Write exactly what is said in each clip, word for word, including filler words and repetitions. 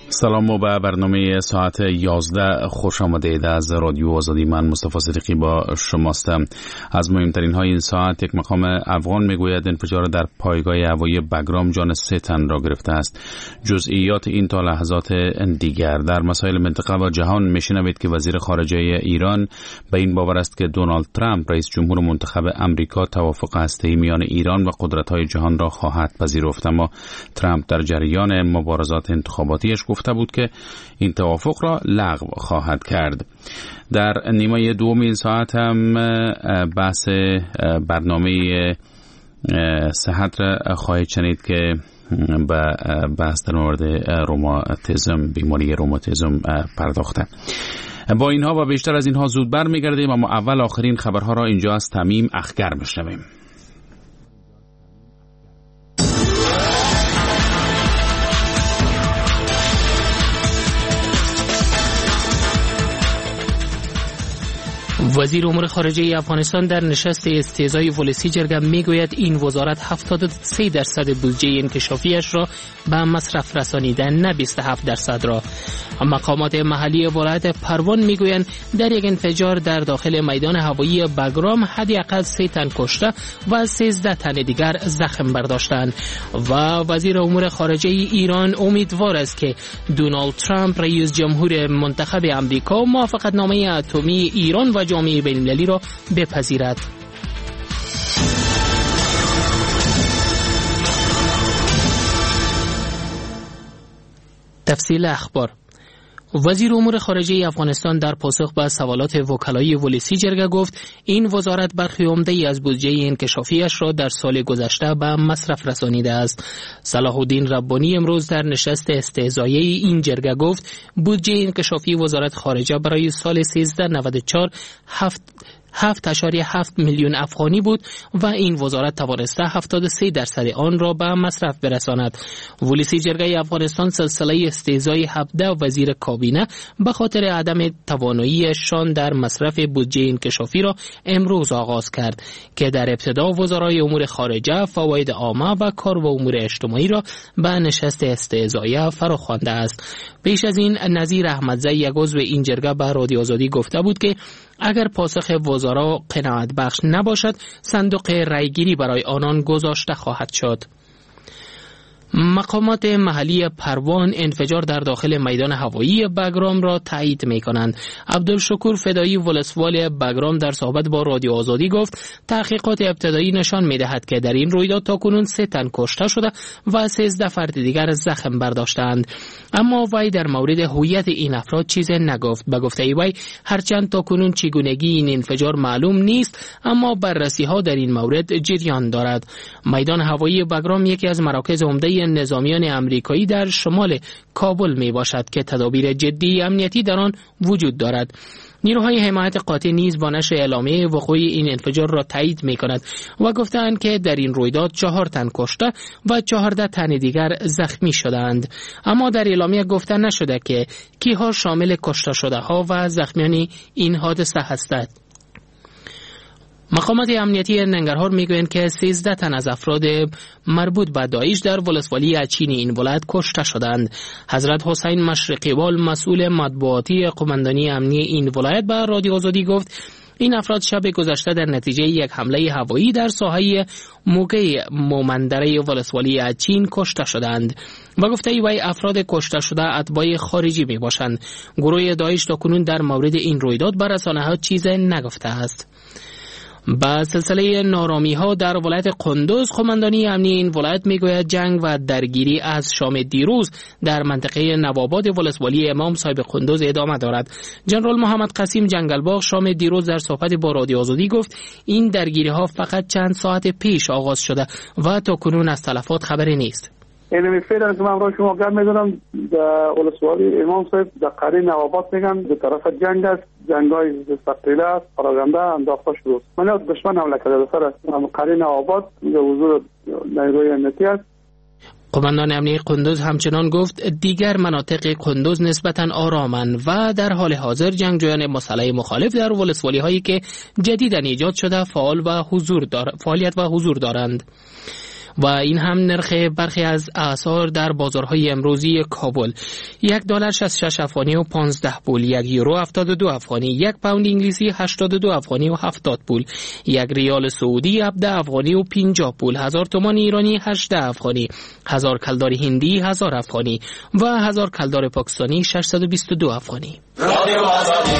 سلام و به برنامه ساعت یازده خوش آمدید. از رادیو آزادی من مصطفی صدیقی با شماستم. از مهمترین های این ساعت، یک مقام افغان میگوید انفجار در پایگاه هوایی بگرام جان سه تن را گرفته است. جزئیات این تا لحظات دیگر. در مسائل منطقه و جهان میشنوید که وزیر خارجه ایران به این باور است که دونالد ترامپ رئیس جمهور منتخب امریکا توافق هسته‌ای میان ایران و قدرت‌های جهان را خواهد پذیرفت، اما ترامپ در جریان مبارزات انتخاباتیش گفته بود که این توافق را لغو خواهد کرد. در نیمه دوم این ساعت هم بحث برنامه صحت را خواهید شنید که به بحث در مورد روماتیسم، بیماری روماتیسم پرداخته. با اینها و بیشتر از اینها زود برمیگردیم، اما اول آخرین خبرها را اینجا از تمیم اخگر میشنویم. وزیر امور خارجه افغانستان در نشست استعزای ولسی جرگه میگوید این وزارت هفتاد و سه درصد بودجه انکشافیش را به مصرف رسانیده، نه بیست و هفت درصد را. مقامات محلی ولایت پروان میگویند در یک انفجار در داخل میدان هوایی بگرام حداقل سه تن کشته و سیزده تن دیگر زخم برداشتند. و وزیر امور خارجه ایران امیدوار است که دونالد ترامپ رئیس جمهور منتخب امریکا موافقتنامه اتمی ایران و جامعه بین‌المللی را بپذیرد. تفصیل اخبار. وزیر امور خارجه افغانستان در پاسخ به سوالات وکلای ولسی جرگه گفت این وزارت برخی عمده‌ای از بودجه انکشافیش را در سال گذشته به مصرف رسانیده است. صلاح الدین ربانی امروز در نشست استعزایی این جرگه گفت بودجه انکشافی وزارت خارجه برای سال سیزده نود و چهار هفت هفت اشاریه هفت میلیون افغانی بود و این وزارت توانسته هفتاد و سه درصد آن را به مصرف برساند. ولسی جرگه افغانستان سلسله استعزای هفده وزیر کابینه به خاطر عدم تواناییشان در مصرف بودجه انکشافی را امروز آغاز کرد که در ابتدا وزرای امور خارجه، فواید عامه و کار و امور اجتماعی را به نشست استعزایی فراخوانده است. پیش از این نظیر احمدزی یک عضو این جرگه به رادیو آزادی گفته بود که اگر پاسخ وزرا قناعت بخش نباشد صندوق رایگیری برای آنان گذاشته خواهد شد. مقامات محلی پروان انفجار در داخل میدان هوایی بگرام را تایید می کنند. عبدالشکور فدایی ولسوال بگرام در صحبت با رادیو آزادی گفت تحقیقات ابتدایی نشان می دهد که در این رویداد تاکنون سه تن کشته شده و سیزده فرد دیگر زخم برداشتند، اما وی در مورد هویت این افراد چیزی نگفت. به گفته وی هرچند تاکنون چگونگی این انفجار معلوم نیست، اما بررسی ها در این مورد جریان دارد. میدان هوایی بگرام یکی از مراکز عمده نظامیان امریکایی در شمال کابل می باشد که تدابیر جدی امنیتی در آن وجود دارد. نیروهای حمایت قاطع نیز با نشر اعلامیه وقوع این انفجار را تایید می کند و گفتند که در این رویداد چهار تن کشته و چهارده تن دیگر زخمی شدند، اما در اعلامیه گفته نشده که کیها شامل کشته شده ها و زخمیان این حادثه هستند. مقامات امنیتی ننگرهار میگویند که سیزده تن از افراد مربوط به داعش در ولسوالی اچین این ولایت کشته شدند. حضرت حسین مشرقیوال مسئول مطبوعاتی قماندانی امنی این ولایت به رادیو آزادی گفت این افراد شب گذشته در نتیجه یک حمله هوایی در ساحه موقع مومندره ولسوالی اچین کشته شدند و گفته وی افراد کشته شده اتباع خارجی می باشند. گروه داعش تاکنون در مورد این رویداد به رسانه‌ها چیزی نگفته است. با سلسله نارامی ها در ولایت قندوز، قماندانی امنی این ولایت میگوید جنگ و درگیری از شام دیروز در منطقه نواباد ولسوالی امام صاحب قندوز ادامه دارد. جنرال محمد قاسم جنگلباغ شام دیروز در صحبت با رادیو آزادی گفت این درگیری ها فقط چند ساعت پیش آغاز شده و تا کنون از تلفات خبری نیست. اینمی فعلا از من را شما گرد میدونم در ولسوالی امام صاحب در قریه نواباد میگن به طرف جنگ است، جنگ های سقیله است، پراگنده انداخته شده. من از دشمن حمله کرده در سر قریه نواباد در حضور نیروی امنیتی است. قماندان امنی قندوز همچنان گفت دیگر مناطق قندوز نسبتاً آرامند و در حال حاضر جنگجویان مسلح مخالف در ولسوالی هایی که جدیداً ایجاد شده فعال و حضور دار... فعالیت و حضور دارند. و این هم نرخ برخی از اسعار در بازارهای امروزی کابل: یک دلار شصت و شش افغانی و پانزده پول، یک یورو هفتاد و دو افغانی، یک پوند انگلیسی هشتاد و دو افغانی و هفتاد پول، یک ریال سعودی هفده افغانی و پنجاه پول، هزار تومان ایرانی هجده افغانی، هزار کلدار هندی هزار افغانی و هزار کلدار پاکستانی ششصد و بیست و دو افغانی. رادیو آزادی.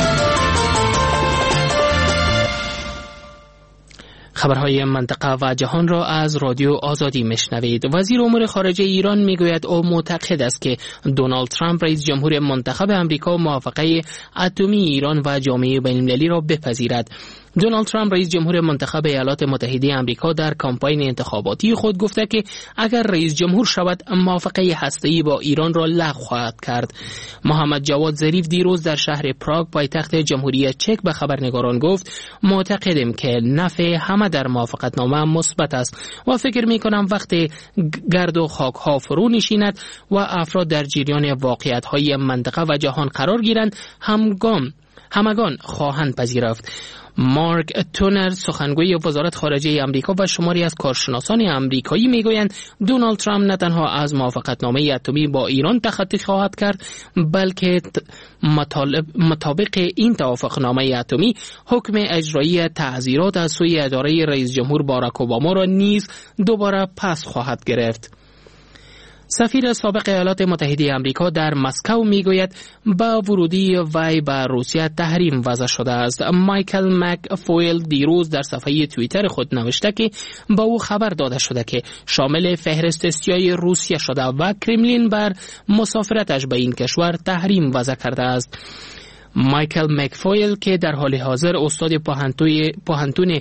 خبرهای منطقه و جهان را از رادیو آزادی میشنوید. وزیر امور خارجه ایران میگوید او معتقد است که دونالد ترامپ رئیس جمهور منتخب امریکا موافقه اتمی ایران و جامعه بین‌المللی را بپذیرد. دونالد ترامپ رئیس جمهور منتخب ایالات متحده آمریکا در کامپاین انتخاباتی خود گفته که اگر رئیس جمهور شود موافقه هسته‌ای با ایران را لغو خواهد کرد. محمد جواد ظریف دیروز در شهر پراگ پایتخت جمهوری چک به خبرنگاران گفت معتقدم که نفع همه در موافقتنامه مثبت است و فکر می‌کنم وقتی گرد و خاک‌ها فرو نشیند و افراد در جریان واقعیت‌های منطقه و جهان قرار گیرند همگام همگان خواهند پذیرفت. مارک تونر سخنگوی وزارت خارجه آمریکا و شماری از کارشناسان آمریکایی میگویند دونالد ترامپ نه تنها از موافقتنامه اتمی با ایران تخطی خواهد کرد بلکه مطالب مطابق این توافقنامه اتمی حکم اجرایی تعزیرات از سوی اداره رئیس جمهور باراک اوباما را نیز دوباره پس خواهد گرفت. سفیر سابق ایالات متحده آمریکا در مسکو میگوید با ورودی وی به روسیه تحریم وضع شده است. مایکل مک فویل دیروز در صفحه توییتر خود نوشته که با او خبر داده شده که شامل فهرست سیاه روسیه شده و کرملین بر مسافرتش به این کشور تحریم وضع کرده است. مایکل مکفویل که در حال حاضر استاد پوهنتون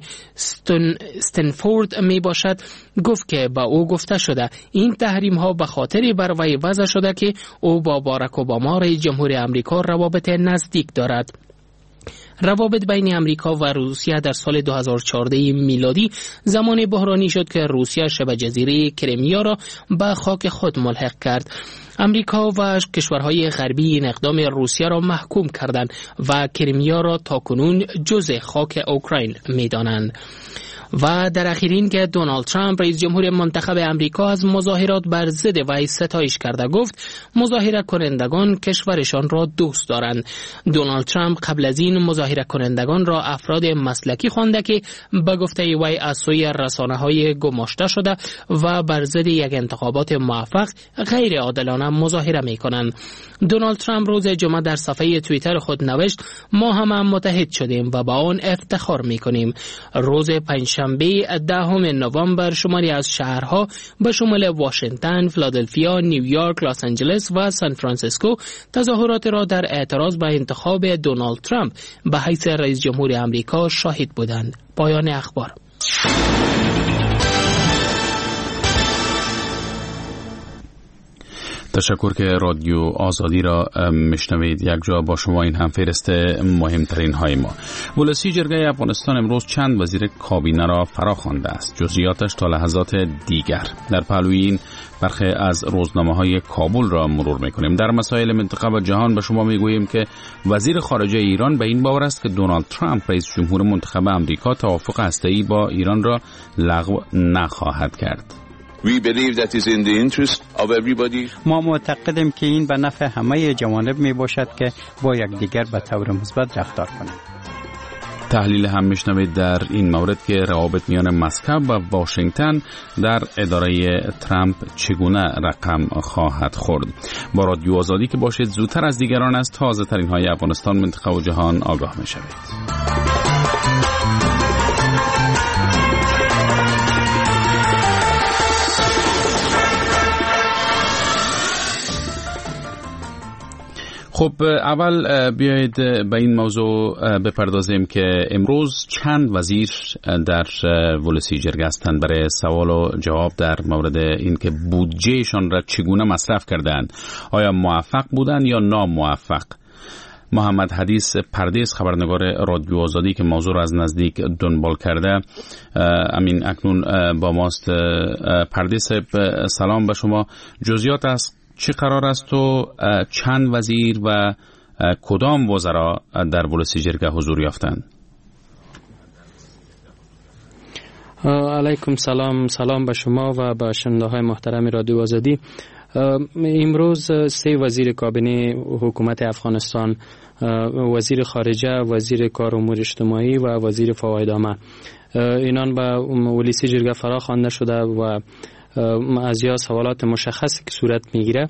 استنفورد می باشد گفت که با او گفته شده این تحریم ها به خاطر بر وی وضع شده که او با باراک اوباما رئیس جمهور آمریکا روابط نزدیک دارد. روابط بین امریکا و روسیه در سال دو هزار و چهارده میلادی زمان بحرانی شد که روسیه شبه جزیره کریمیا را به خاک خود ملحق کرد. امریکا و کشورهای غربی این اقدام روسیه را محکوم کردند و کریمیا را تاکنون جزء خاک اوکراین می‌دانند. و در اخیرین که دونالد ترامپ رئیس جمهور منتخب امریکا از مظاهرات بر ضد وی ستایش کرده گفت مظاهره کنندگان کشورشان را دوست دارند. دونالد ترامپ قبل از این مظاهره کنندگان را افراد مسلکی خوانده که به گفته وی از سوی رسانه‌های گماشته شده و بر ضد یک انتخابات موفق غیر عادلانه مظاهره می‌کنند. دونالد ترامپ روز جمعه در صفحه توییتر خود نوشت ما هم متحد شدیم و با آن افتخار می‌کنیم. روز پنجشنبه دهم نوامبر شماری از شهرها به شمول واشنگتن، فیلادلفیا، نیویورک، لس آنجلس و سان فرانسیسکو تظاهرات را در اعتراض به انتخاب دونالد ترامپ به حیث رئیس جمهور آمریکا شاهد بودند. پایان اخبار. تشکر که رادیو آزادی را میشنوید. یک جا با شما این هم فهرست مهمترین های ما. ولسی جرگه افغانستان امروز چند وزیر کابینه را فرا خوانده است. جزئیاتش تا لحظات دیگر. در پهلوی این برخی از روزنامه های کابل را مرور میکنیم. در مسائل منطقه و جهان به شما میگوییم که وزیر خارجه ایران به این باور است که دونالد ترامپ رئیس جمهور منتخب آمریکا توافق هسته‌ای با ایران را لغو نخواهد کرد. We believe that is in the interest of everybody. ما معتقدیم که این به نفع همه جوانب می باشد که با یکدیگر به طور مثبت رفتار کنند. تحلیل هم میشنوید در این مورد که روابط میان مسکو و واشنگتن در اداره ترامپ چگونه رقم خواهد خورد. با رادیو آزادی که باشید زودتر از دیگران از تازه ترین های افغانستان، منطقه و جهان آگاه میشوید. خب اول بیایید به این موضوع بپردازیم که امروز چند وزیر در ولسی جرگه هستند برای سوال و جواب در مورد اینکه بودجهشان را چگونه مصرف کردند. آیا موفق بودند یا ناموفق؟ محمد حدیث پردیس خبرنگار رادیو آزادی که موضوع را از نزدیک دنبال کرده امین اکنون با ماست. پردیس سلام به شما. جزئیات از چه قرار است و چند وزیر و کدام وزرا در ولسی جرگه حضور یافتند؟ علیکم سلام. سلام به شما و به شنونده های محترم رادیو آزادی. امروز سه وزیر کابینه حکومت افغانستان، وزیر خارجه، وزیر کار امور اجتماعی و وزیر فوایدامه، اینان به ولسی جرگه فرا خوانده شده و از یا سوالات مشخصی که صورت میگیره.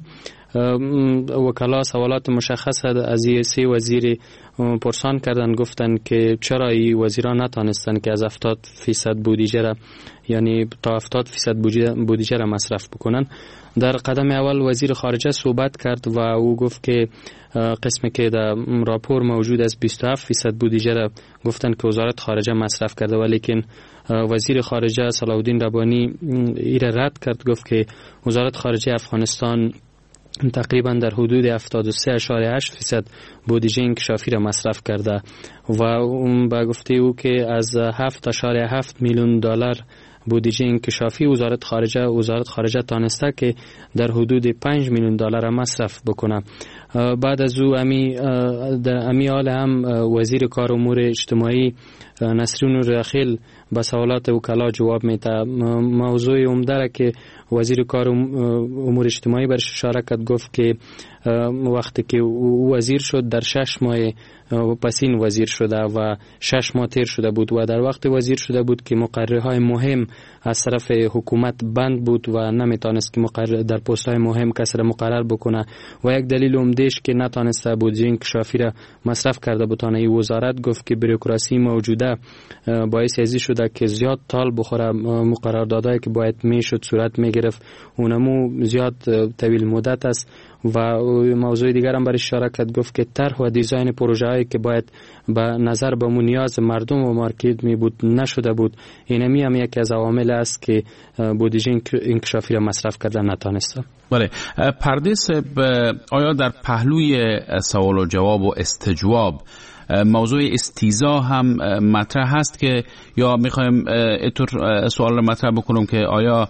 وکلا سوالات مشخص از این سه وزیر پرسان کردن، گفتن که چرا این وزیران نتانستن که از هفتاد فیصد بودجه را، یعنی تا هفتاد فیصد بودجه را مصرف بکنن. در قدم اول وزیر خارجه صحبت کرد و او گفت که قسمی که در راپور موجود از بیست و هفت فیصد بودجه را گفتن که وزارت خارجه مصرف کرده، ولیکن وزیر خارجه صلاح الدین ربانی ایره رد کرد، گفت که وزارت خارجه افغانستان تقریبا در حدود هفتاد و سه اشاره هشت فیصد بودجه انکشافی را مصرف کرده و اون با گفته او که از هفت اشاره هفت میلیون دلار بودجه انکشافی وزارت خارجه وزارت خارجه تانسته که در حدود پنج میلیون دلار مصرف بکنه. بعد از او امی در امی حال هم وزیر کار امور اجتماعی نصرالدین رخیل به سوالات وکلا جواب میده. موضوع عمده که وزیر کار امور اجتماعی برش اشاره کرد، گفت که وقتی که او وزیر شد در شش ماه پسین وزیر شده و شش ماه تیر شده بود و در وقت وزیر شده بود که مقررهای مهم از طرف حکومت بند بود و نمیتونست که مقرر در پست های مهم کسی را مقرر بکنه و یک دلیل عمدهش که نتونسته بودجه انکشافی را مصرف کرده بتانه این وزارت. گفت که بروکراسی موجوده باعث ازی شده که زیاد تال بخوره، مقررادهایی که باید میشد صورت میگرفت اونمو زیاد طویل مدت است. و موضوع دیگر هم برای اشاره کرد، گفت که طرح و دیزاین پروژه هایی که باید به نظر به نیاز مردم و مارکت می بود نشده بود. اینمی هم یکی از عوامل است که بودجه انکشافی را مصرف کردن نتانسته. بله، پردیس، آیا در پهلوی سوال و جواب و استجواب موضوع استیزا هم مطرح هست که یا میخوایم اینطور سوال را مطرح بکنم که آیا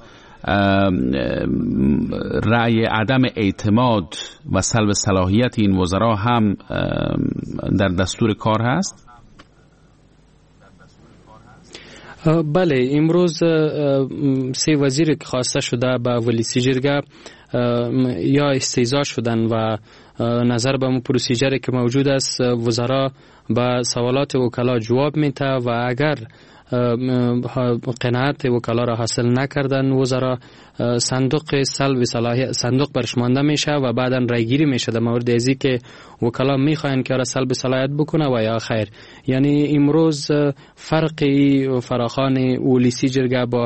رأی عدم اعتماد و سلب صلاحیت این وزرا هم در دستور کار هست؟ بله، امروز سه وزیر که خواسته شده به ولسی جرگه یا استیضاح شدن و نظر به اون پروسیجری که موجود است وزرا به سوالات وکلا جواب میده و اگر قناعت وکلا را حاصل نکردن وزرا صندوق سلب صلاحیت صندوق برش مانده میشه و بعدا رای گیری میشه در مورد ازی که وکلا میخواین که را سلب صلاحیت بکنه و یا خیر. یعنی امروز فرقی فراخوان ولسی جرگه با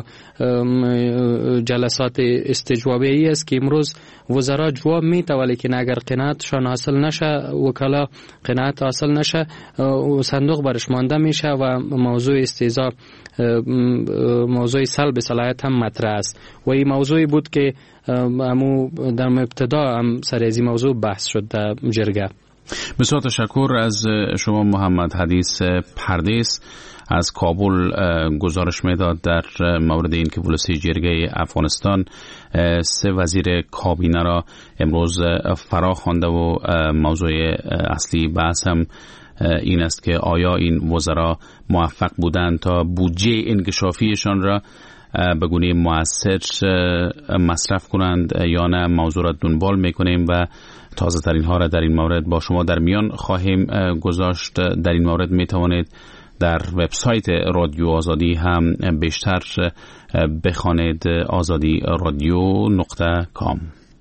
جلسات استجوابی ای است که امروز وزرا جواب میده ولیکن اگر قناعتشان حاصل نشه، وکلا قناعت حاصل نشه، صندوق برش مانده میشه و موضوع استیضاح موضوع سلب صلاحیت هم مطرح است و این موضوعی بود که امو در ابتدا هم سر از این موضوع بحث شد در جرگه. بسیار تشکر از شما محمد حدیث پردیس از کابل گزارش میداد در مورد این که ولسی جرگه افغانستان سه وزیر کابینه را امروز فرا خوانده و موضوع اصلی بحث هم این است که آیا این وزرا موفق بودند تا بودجه انکشافیشان را به گونه مؤثر مصرف کنند یا نه. موضوع را دنبال میکنیم و تازه ترین ها را در این مورد با شما در میان خواهیم گذاشت. در این مورد میتوانید در وبسایت رادیو آزادی هم بیشتر بخوانید، آزادی رادیو نقطه کام.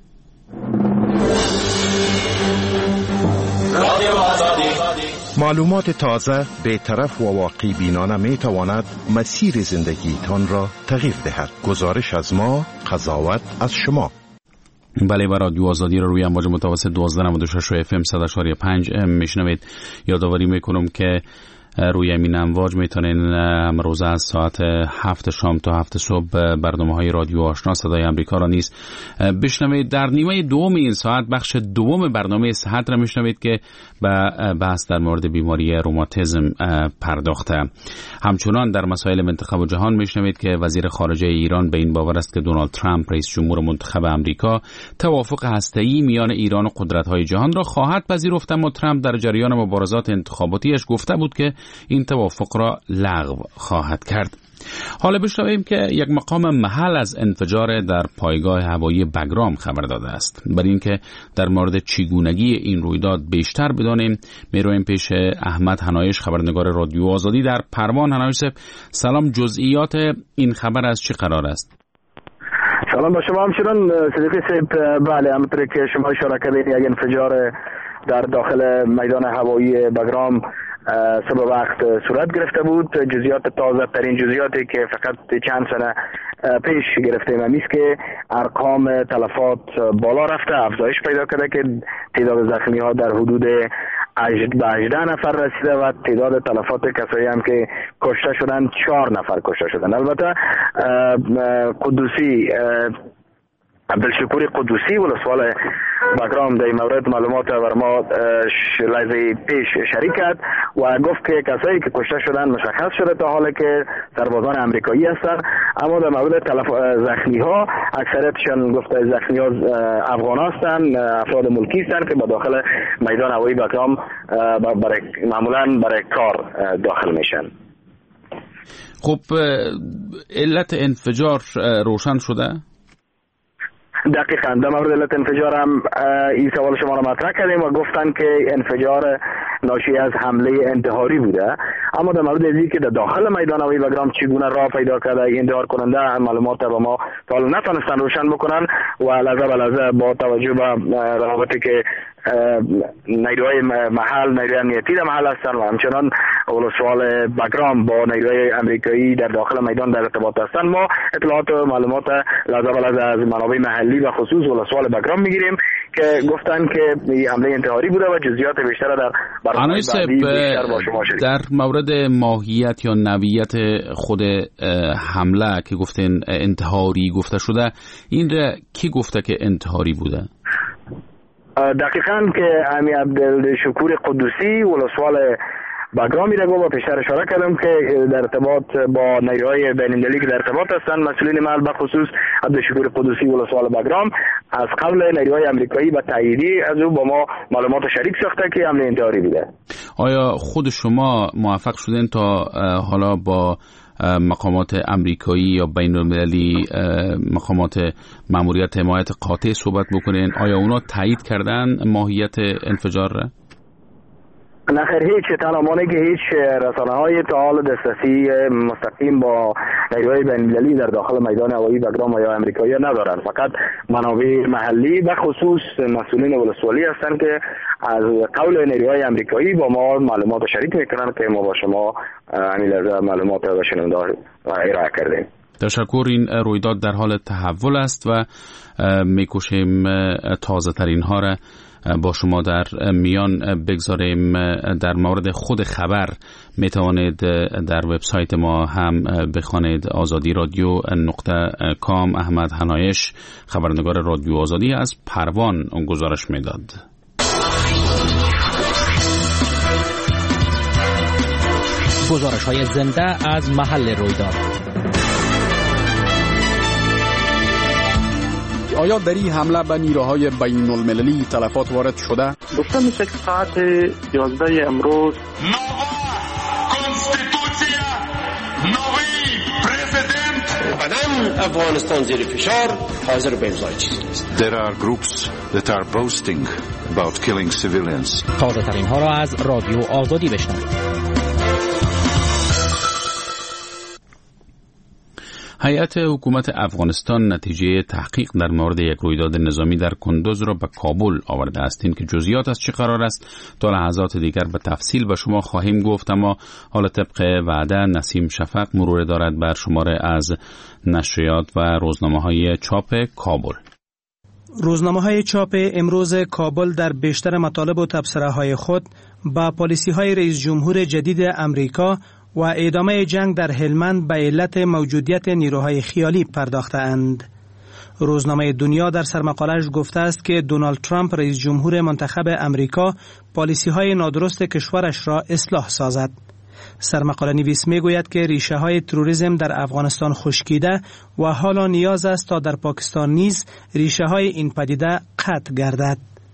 معلومات تازه، بی‌طرف و واقع بینانه می تواند مسیر زندگی تان را تغییر دهد. گزارش از ما، قضاوت از شما. بله، و رادیو آزادی را روی امواج متوسط دوازده نود و شش اف ام صد و شش و پنج میشنوید. یادآوری میکنم که روی این امواج میتونین امروز از ساعت هفت شام تا هفت صبح برنامه های رادیو آشنا صدای امریکا را نیز بشنوید. در نیمه دوم این ساعت بخش دوم برنامه صحت را میشنوید که به بحث در مورد بیماری روماتیسم پرداخته. همچنان در مسائل منطقه و جهان میشنوید که وزیر خارجه ایران به این باور است که دونالد ترامپ رئیس جمهور منتخب امریکا توافق هسته‌ای میان ایران و قدرت‌های جهان را خواهد پذیرفت، اما ترامپ در جریان مبارزات انتخاباتیش گفته بود که این توافق را لغو خواهد کرد. حالا بشنویم که یک مقام محل از انفجار در پایگاه هوایی بگرام خبر داده است. برای اینکه در مورد چگونگی این رویداد بیشتر بدانیم، میرویم پیش احمد حنایش، خبرنگار رادیو آزادی در پروان. حنایش، سلام، جزئیات این خبر از چه قرار است؟ سلام با شما همچنان صدیقی صاحب. بله، همونطور که شما اشاره کردید یک انفجار در داخل میدان هوایی بگرام صبح وقت صورت گرفته بود. جزئیات تازه ترین جزئیاتی که فقط چند سنه پیش گرفتیم همیست که ارقام تلفات بالا رفته، افزایش پیدا کرده که تعداد زخمی ها در حدود به هجده نفر رسیده و تعداد تلفات کسایی هم که کشته شدن چهار نفر کشته شدن. البته قدوسی عبدالشکور قدوسی ولسوال بگرام در این مورد معلومات بر ما لحظه پیش شریک کرد و گفت که کسایی که کشته شدن مشخص شده تا حالی که سربازان امریکایی هستند، اما در مورد تلف... زخمی ها اکثریتشان گفته زخمی ها افغان هستند، افراد ملکی هستند که به داخل میدان هوایی بگرام برای معمولا برای کار داخل میشن. خب علت انفجار روشن شده؟ دقیقاً در مورد علت انفجار هم این سوال شما را مطرح کردیم و گفتن که انفجار ناشی از حمله انتحاری بوده، اما در مورد ازی که در داخل میدان هوایی بگرام چگونه راه پیدا کرده انتحار کننده معلومات را ما تا حالا نتونستن روشن بکنن و لحظه به لحظه با توجه به روابطی که نیروهای محل نیروهای امنیتی در محل هستند و همچنان ولسوال بگرام با نیروهای امریکایی در داخل میدان در ارتباط هستند، ما اطلاعات و معلومات لحظه به لحظه از منابع محلی و خصوص ولسوال بگرام میگیریم که گفتن که حمله انتحاری بوده و جزئیات بیشتر در برنامه بعدی بیشتر با شما شریک. در مورد ماهیت یا نوعیت خود حمله که گفتن انتحاری گفته شده، این را کی گفته که انتحاری بوده؟ دقیقاً که امی عبدالشکور قدوسی ولسوال بگرامی را گفت و پیشتر اشاره کردم که در ارتباط با نیروهای بین‌المللی که در ارتباط هستند مسئولین محل به خصوص عبدالشکور قدوسی ولسوال بگرام از قبل نیروهای امریکایی به تاییدی از او با ما معلومات شریک ساخته که حمله انتحاری بوده. آیا خود شما موفق شدین تا حالا با مقامات امریکایی یا بین المللی مقامات ماموریت حمایت قاطع صحبت بکنین؟ آیا اونا تایید کردن ماهیت انفجار را؟ نه خیر، هیچ تنها که هیچ رسانه های تا حال دسترسی مستقیم با نیروهای بین‌المللی در داخل میدان هوایی بگرام یا امریکایی ندارند، فقط منابع محلی به خصوص مسئولین ولسوالی هستند که از قول نیروهای امریکایی با ما معلومات شریک میکنن که ما با شما همین لحظه معلومات را شنونده و ارائه کردیم. تشکر. این رویداد در حال تحول است و میکوشیم تازه ترین ها را با شما در میان بگذاریم. در مورد خود خبر می توانید در وبسایت ما هم بخوانید، آزادی رادیو نقطه کام. احمد حنایش، خبرنگار رادیو آزادی از پروان گزارش میداد. گزارش های زنده از محل رویداد. آیا در این حمله به نیروهای بین المللی تلفات وارد شده؟ گفته میشه که ساعت یازده امروز قدم افغانستان زیر فشار حاضر به امضای چیزی نیست. There are groups that are boasting about killing civilians. تازه ترین ها را از رادیو آزادی بشنوید. هیئت حکومت افغانستان نتیجه تحقیق در مورد یک رویداد نظامی در کندوز را به کابل آورده است. این که جزئیات از چه قرار است تا لحظات دیگر به تفصیل به شما خواهیم گفت، اما حالا طبق وعده نسیم شفق مرور دارد بر شماره از نشریات و روزنامه‌های چاپ کابل. روزنامه‌های چاپ امروز کابل در بیشتر مطالب و تبصره‌های خود با پالیسی‌های رئیس جمهور جدید امریکا و ادامه جنگ در هلمند به علت موجودیت نیروهای خیالی پرداخته‌اند. روزنامه دنیا در سرمقاله‌اش گفته است که دونالد ترامپ رئیس جمهور منتخب امریکا پالیسی‌های نادرست کشورش را اصلاح سازد. سرمقاله نویس میگوید که ریشه های تروریسم در افغانستان خشکیده و حالا نیاز است تا در پاکستان نیز ریشه های این پدیده قطع گردد.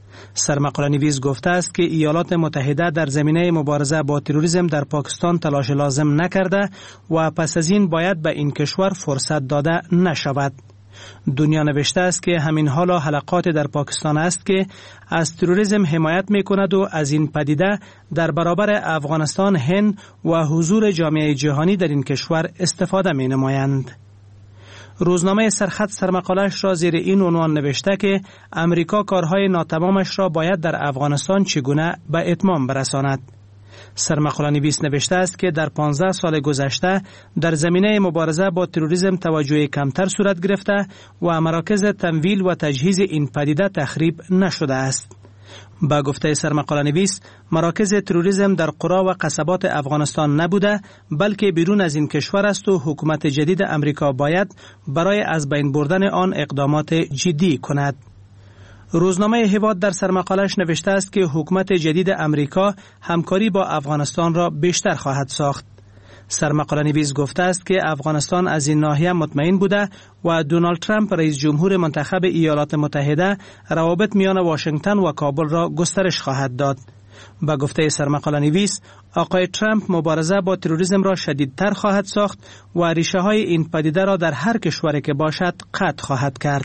سرمقاله نویس گفته است که ایالات متحده در زمینه مبارزه با تروریسم در پاکستان تلاش لازم نکرده و پس از این باید به این کشور فرصت داده نشود. دنیا نوشته است که همین حالا حلقات در پاکستان است که از تروریسم حمایت می کند و از این پدیده در برابر افغانستان، هند و حضور جامعه جهانی در این کشور استفاده می نمایند. روزنامه سرخط سرمقاله‌اش را زیر این عنوان نوشته که امریکا کارهای ناتمامش را باید در افغانستان چگونه به اتمام برساند. سرمقاله نویس نوشته است که در پانزده سال گذشته در زمینه مبارزه با تروریسم توجه کمتر صورت گرفته و مراکز تمویل و تجهیز این پدیده تخریب نشده است. با گفته سرمقاله نویس، مراکز تروریسم در قرا و قصبات افغانستان نبوده بلکه بیرون از این کشور است و حکومت جدید امریکا باید برای از بین بردن آن اقدامات جدی کند. روزنامه هواد در سرمقاله‌اش نوشته است که حکومت جدید امریکا همکاری با افغانستان را بیشتر خواهد ساخت. سرمقاله نویس گفته است که افغانستان از این ناحیه مطمئن بوده و دونالد ترامپ رئیس جمهور منتخب ایالات متحده روابط میان واشنگتن و کابل را گسترش خواهد داد. با گفته سرمقاله نویس، آقای ترامپ مبارزه با تروریسم را شدیدتر خواهد ساخت و ریشه های این پدیده را در هر کشوری که باشد قطع خواهد کرد.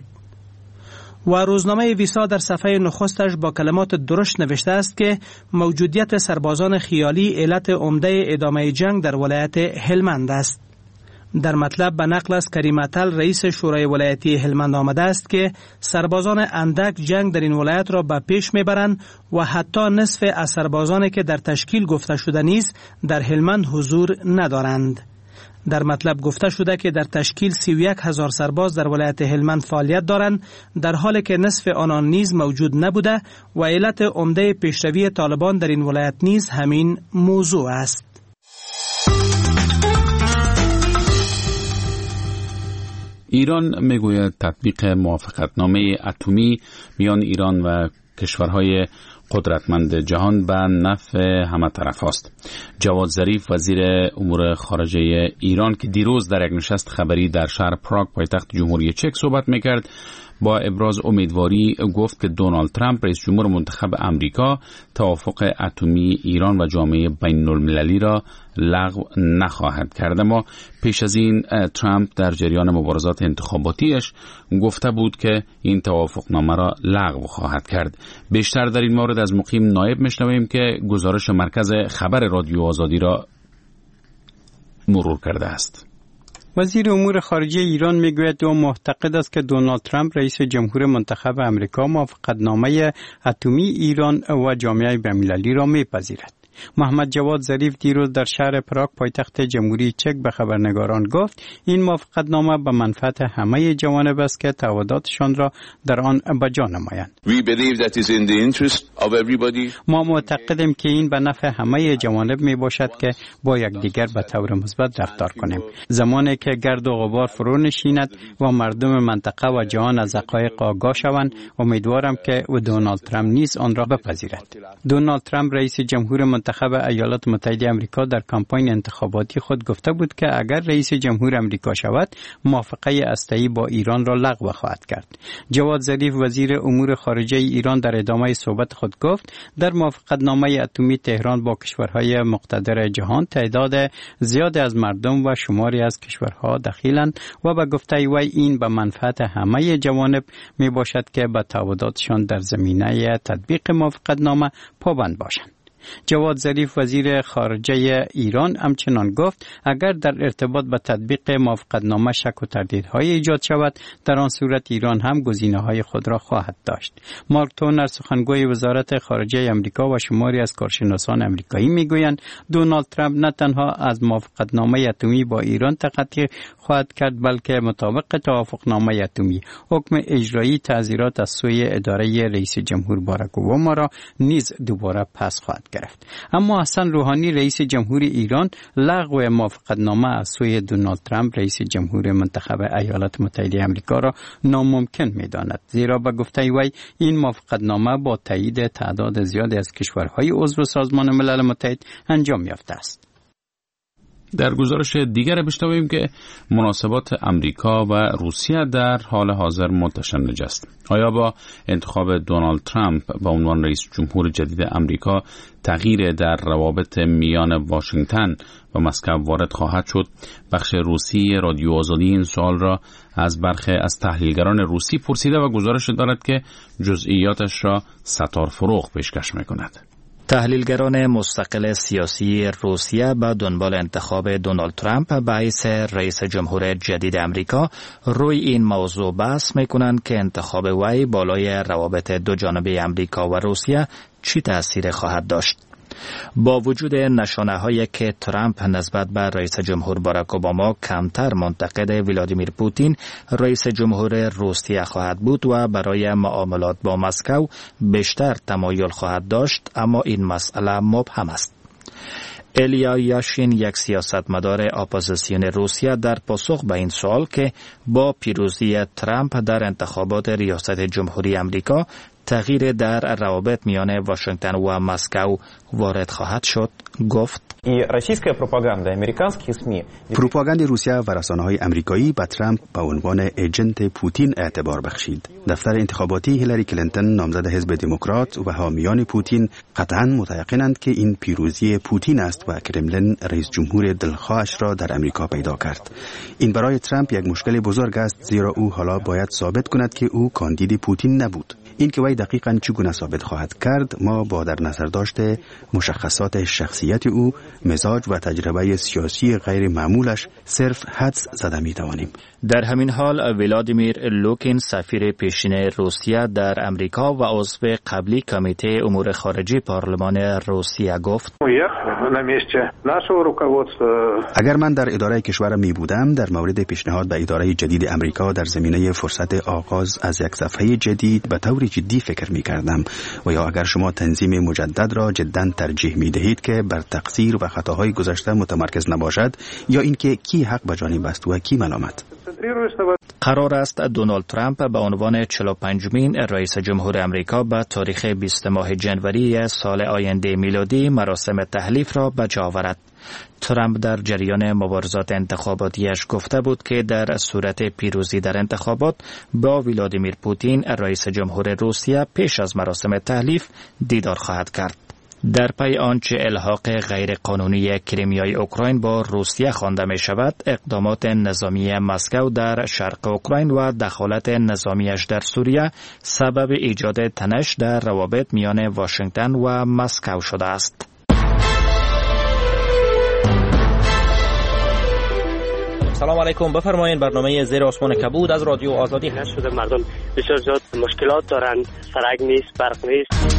و روزنامه ویسا در صفحه نخستش با کلمات درشت نوشته است که موجودیت سربازان خیالی علت عمده ادامه جنگ در ولایت هلمند است. در مطلب به نقل از کریم اتل رئیس شورای ولایتی هلمند آمده است که سربازان اندک جنگ در این ولایت را به پیش میبرند و حتی نصف از سربازانی که در تشکیل گفته شده نیز در هلمند حضور ندارند. در مطلب گفته شده که در تشکیل سی و یک هزار سرباز در ولایت هلمند فعالیت دارند، در حالی که نصف آنان نیز موجود نبوده و علت عمده پیشروی طالبان در این ولایت نیز همین موضوع است. ایران میگوید تطبیق موافقتنامه اتمی میان ایران و کشورهای قدرتمند جهان به نفع همه طرف است. جواد ظریف وزیر امور خارجه ایران که دیروز در یک نشست خبری در شهر پراگ پایتخت جمهوری چک صحبت میکرد، با ابراز امیدواری گفت که دونالد ترامپ رئیس جمهور منتخب امریکا توافق اتمی ایران و جامعه بین المللی را لغو نخواهد کرد. اما پیش از این ترامپ در جریان مبارزات انتخاباتیش گفته بود که این توافقنامه را لغو خواهد کرد. بیشتر در این مورد از مقیم نایب میشنویم که گزارش مرکز خبر رادیو آزادی را مرور کرده است. وزیر امور خارجه ایران میگوید او معتقد است که دونالد ترامپ رئیس جمهور منتخب امریکا موافقتنامه اتمی ایران و جامعه بین‌المللی را میپذیرد. محمد جواد ظریف دیروز در شهر پراگ پایتخت جمهوری چک به خبرنگاران گفت این موافقتنامه به منفعت همه جوانب است که تعهداتشان را در آن به جا نمایند. ما معتقدیم که این به نفع همه جوانب می باشد که با یکدیگر به طور مثبت رفتار کنیم. زمانی که گرد و غبار فرو نشیند و مردم منطقه و جهان از حقایق آگاه شوند، امیدوارم که دونالد ترامپ نیز آن را بپذیرد. دونالد ترامپ رئیس جمهور منتخب ایالات متحده آمریکا در کمپاین انتخاباتی خود گفته بود که اگر رئیس جمهور آمریکا شود، موافقه هسته‌ای با ایران را لغو خواهد کرد. جواد ظریف وزیر امور خارجه ایران در ادامه صحبت خود گفت در موافقتنامه اتمی تهران با کشورهای مقتدر جهان تعداد زیاد از مردم و شماری از کشورها دخیلند و به گفته وی این به منفعت همه جوانب می باشد که به تعهداتشان در زمینه تطبیق موافقتنامه پابند باشند. جواد ظریف وزیر خارجه ایران همچنان گفت اگر در ارتباط به تطبیق موافقتنامه شک و تردیدهای ایجاد شود، در آن صورت ایران هم گزینه‌های خود را خواهد داشت. مارک تونر سخنگوی وزارت خارجه آمریکا و شماری از کارشناسان آمریکایی میگویند دونالد ترامپ نه تنها از موافقتنامه اتمی با ایران تخطی خواهد کرد، بلکه مطابق توافقنامه اتمی حکم اجرایی تعزیرات از سوی اداره رئیس جمهور باراک اوباما را نیز دوباره پس خواهد گرفت. اما حسن روحانی رئیس جمهور ایران لغو موافقتنامه از سوی دونالد ترامپ رئیس جمهور منتخب ایالات متحده آمریکا را ناممکن می‌داند، زیرا به گفته وی این موافقتنامه با تایید تعداد زیادی از کشورهای عضو سازمان ملل متحد انجام یافته است. در گزارش دیگر بشنویم که مناسبات امریکا و روسیه در حال حاضر متشنج است. آیا با انتخاب دونالد ترامپ به عنوان رئیس جمهور جدید امریکا تغییر در روابط میان واشنگتن و مسکو وارد خواهد شد؟ بخش روسی رادیو آزادی این سوال را از برخی از تحلیلگران روسی پرسیده و گزارش دارد که جزئیاتش را ستار فروغ پیشکش می‌کند. تحلیلگران مستقل سیاسی روسیه به دنبال انتخاب دونالد ترامپ به حیث رئیس جمهور جدید امریکا روی این موضوع بحث می‌کنند که انتخاب وی بالای روابط دو جانبه امریکا و روسیه چی تأثیر خواهد داشت. با وجود نشانه‌هایی که ترامپ نسبت به رئیس جمهور باراک اوباما کمتر منتقد ولادیمیر پوتین رئیس جمهور روسیه خواهد بود و برای معاملات با مسکو بیشتر تمایل خواهد داشت، اما این مسئله مبهم است. ایلیا یاشین، یک سیاستمدار اپوزیسیون روسیه، در پاسخ به این سوال که با پیروزی ترامپ در انتخابات ریاست جمهوری امریکا تغییر در روابط میان واشنگتن و مسکو وارد خواهد شد، گفت: پروپاگاند روسیه و رسانه‌های امریکایی به ترامپ به عنوان ایجنت پوتین اعتبار بخشید. دفتر انتخاباتی هیلاری کلینتون نامزد حزب دموکرات و حامیان پوتین قطعاً متیقنند که این پیروزی پوتین است و کرملین رئیس جمهور دلخواهش را در امریکا پیدا کرد. این برای ترامپ یک مشکل بزرگ است، زیرا او حالا باید ثابت کند که او کاندید پوتین نبود. این که وی دقیقاً چگونه ثابت خواهد کرد ما با در نظر داشته مشخصات شخصیت او، مزاج و تجربه سیاسی غیر معمولش صرف حدس زده می توانیم. در همین حال ولادیمیر لوکین، سفیر پیشین روسیه در امریکا و عضو قبلی کمیته امور خارجه پارلمان روسیه، گفت: اگر من در اداره کشورم می بودم در مورد پیشنهاد به اداره جدید امریکا در زمینه فرصت آغاز از یک صفحه جدید به طور جدی فکر می کردم، و یا اگر شما تنظیم مجدد را جدا ترجیح می دهید که بر تقصیر و خطاهای گذشته متمرکز نباشد، یا اینکه کی حق به جانب است و کی ملامت. قرار است دونالد ترامپ به عنوان چهل و پنجمین رئیس جمهور امریکا به تاریخ بیست ماه جنوری سال آینده میلادی مراسم تحلیف را به جا آورد. ترامپ در جریان مبارزات انتخاباتیش گفته بود که در صورت پیروزی در انتخابات با ولادیمیر پوتین رئیس جمهور روسیه پیش از مراسم تحلیف دیدار خواهد کرد. در پی آنچه الحاق غیرقانونی کریمیای اوکراین با روسیه خوانده می شود، اقدامات نظامی مسکو در شرق اوکراین و دخالت نظامیش در سوریه سبب ایجاد تنش در روابط میان واشنگتن و مسکو شده است. سلام علیکم، بفرمایید. برنامه زیر آسمان کبود از رادیو آزادی هست. شده مردم بسیار زیاد مشکلات دارند، سرک نیست، برق نیست.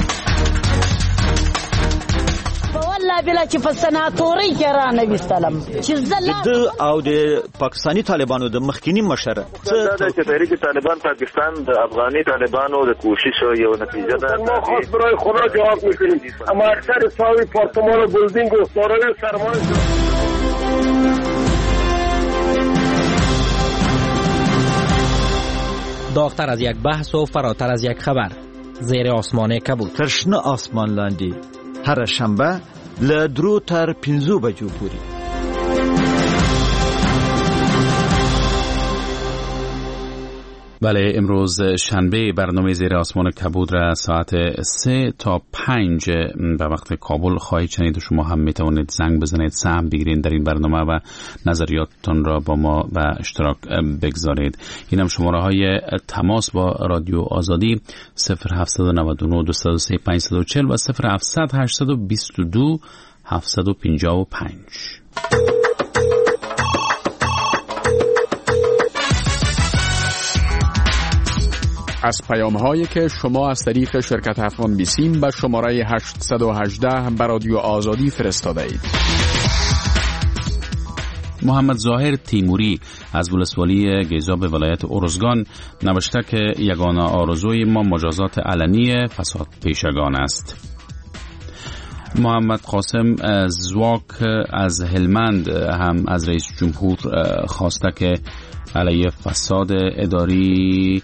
والله بلا چې په سناتوري کې را نه وستلم چې زله او د پاکستانی طالبانو د مخکینی مشر څه چې تحریک طالبان پاکستان د افغاني طالبانو د کوشش یو نتیجه ده. ما خاص برای خدا جواب میکنیم، اما اکثر ساوی پارتمان و بلدینگ و سارای سرمایه داغتر از یک بحث و فراتر از یک خبر. زیر آسمان کبود، تشنه آسمان لاندی، هر شنبه له درو تر پنځو بجو پورې. بله، امروز شنبه برنامه زیر آسمان کبود را ساعت سه تا پنج به وقت کابل خواهید شنید و شما هم می توانید زنگ بزنید، سهم بگیرید در این برنامه و نظریاتتان را با ما به اشتراک بگذارید. این هم شماره های تماس با رادیو آزادی صفر هفت نه نه دو صفر سه پنج چهار صفر و صفر هفت صفر هشت دو دو هفت پنج پنج. از پیام هایی که شما از طریق شرکت افغان بیسیم به شماره هشت یک هشت به رادیو آزادی فرستاده اید. محمد ظاهر تیموری از ولسوالی گیزاب ولایت ارزگان نوشته که یگانه آرزوی ما مجازات علنی فساد پیشگان است. محمد قاسم زواک از هلمند هم از رئیس جمهور خواسته که علیه فساد اداری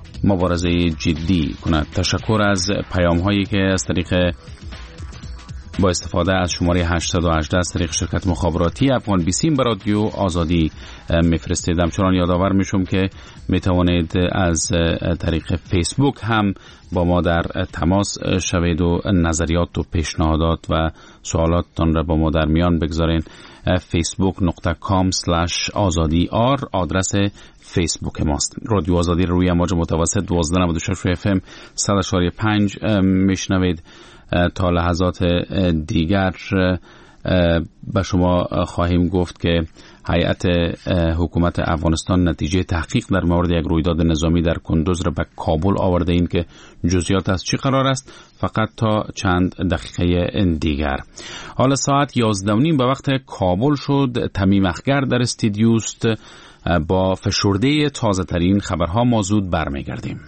مبارزه جدی کند. تشکر از پیام هایی که از طریق با استفاده از شماره هشتصد و هجده از طریق شرکت مخابراتی افغان بیسیم به رادیو آزادی میفرستید. همچنان یادآور میشم که میتوانید از طریق فیسبوک هم با ما در تماس شوید و نظریات و پیشنهادات و سوالاتتان را با ما در میان بگذارین. فیسبوک دات کام اسلش آزادی آر آدرس فیسبوک ماست. رادیو آزادی روی امواج متوسط دوازده نود و شش اف ام صد و چهار و پنج میشنوید. تا لحظات دیگر به شما خواهیم گفت که هیئت حکومت افغانستان نتیجه تحقیق در مورد یک رویداد نظامی در کندوز را به کابل آورده. این که جزئیات از چی قرار است فقط تا چند دقیقه دیگر. حالا ساعت یازده و نیم به وقت کابل شد. تمیم اخگر در استودیوست. با فشرده تازه ترین خبرها ما زود برمیگردیم.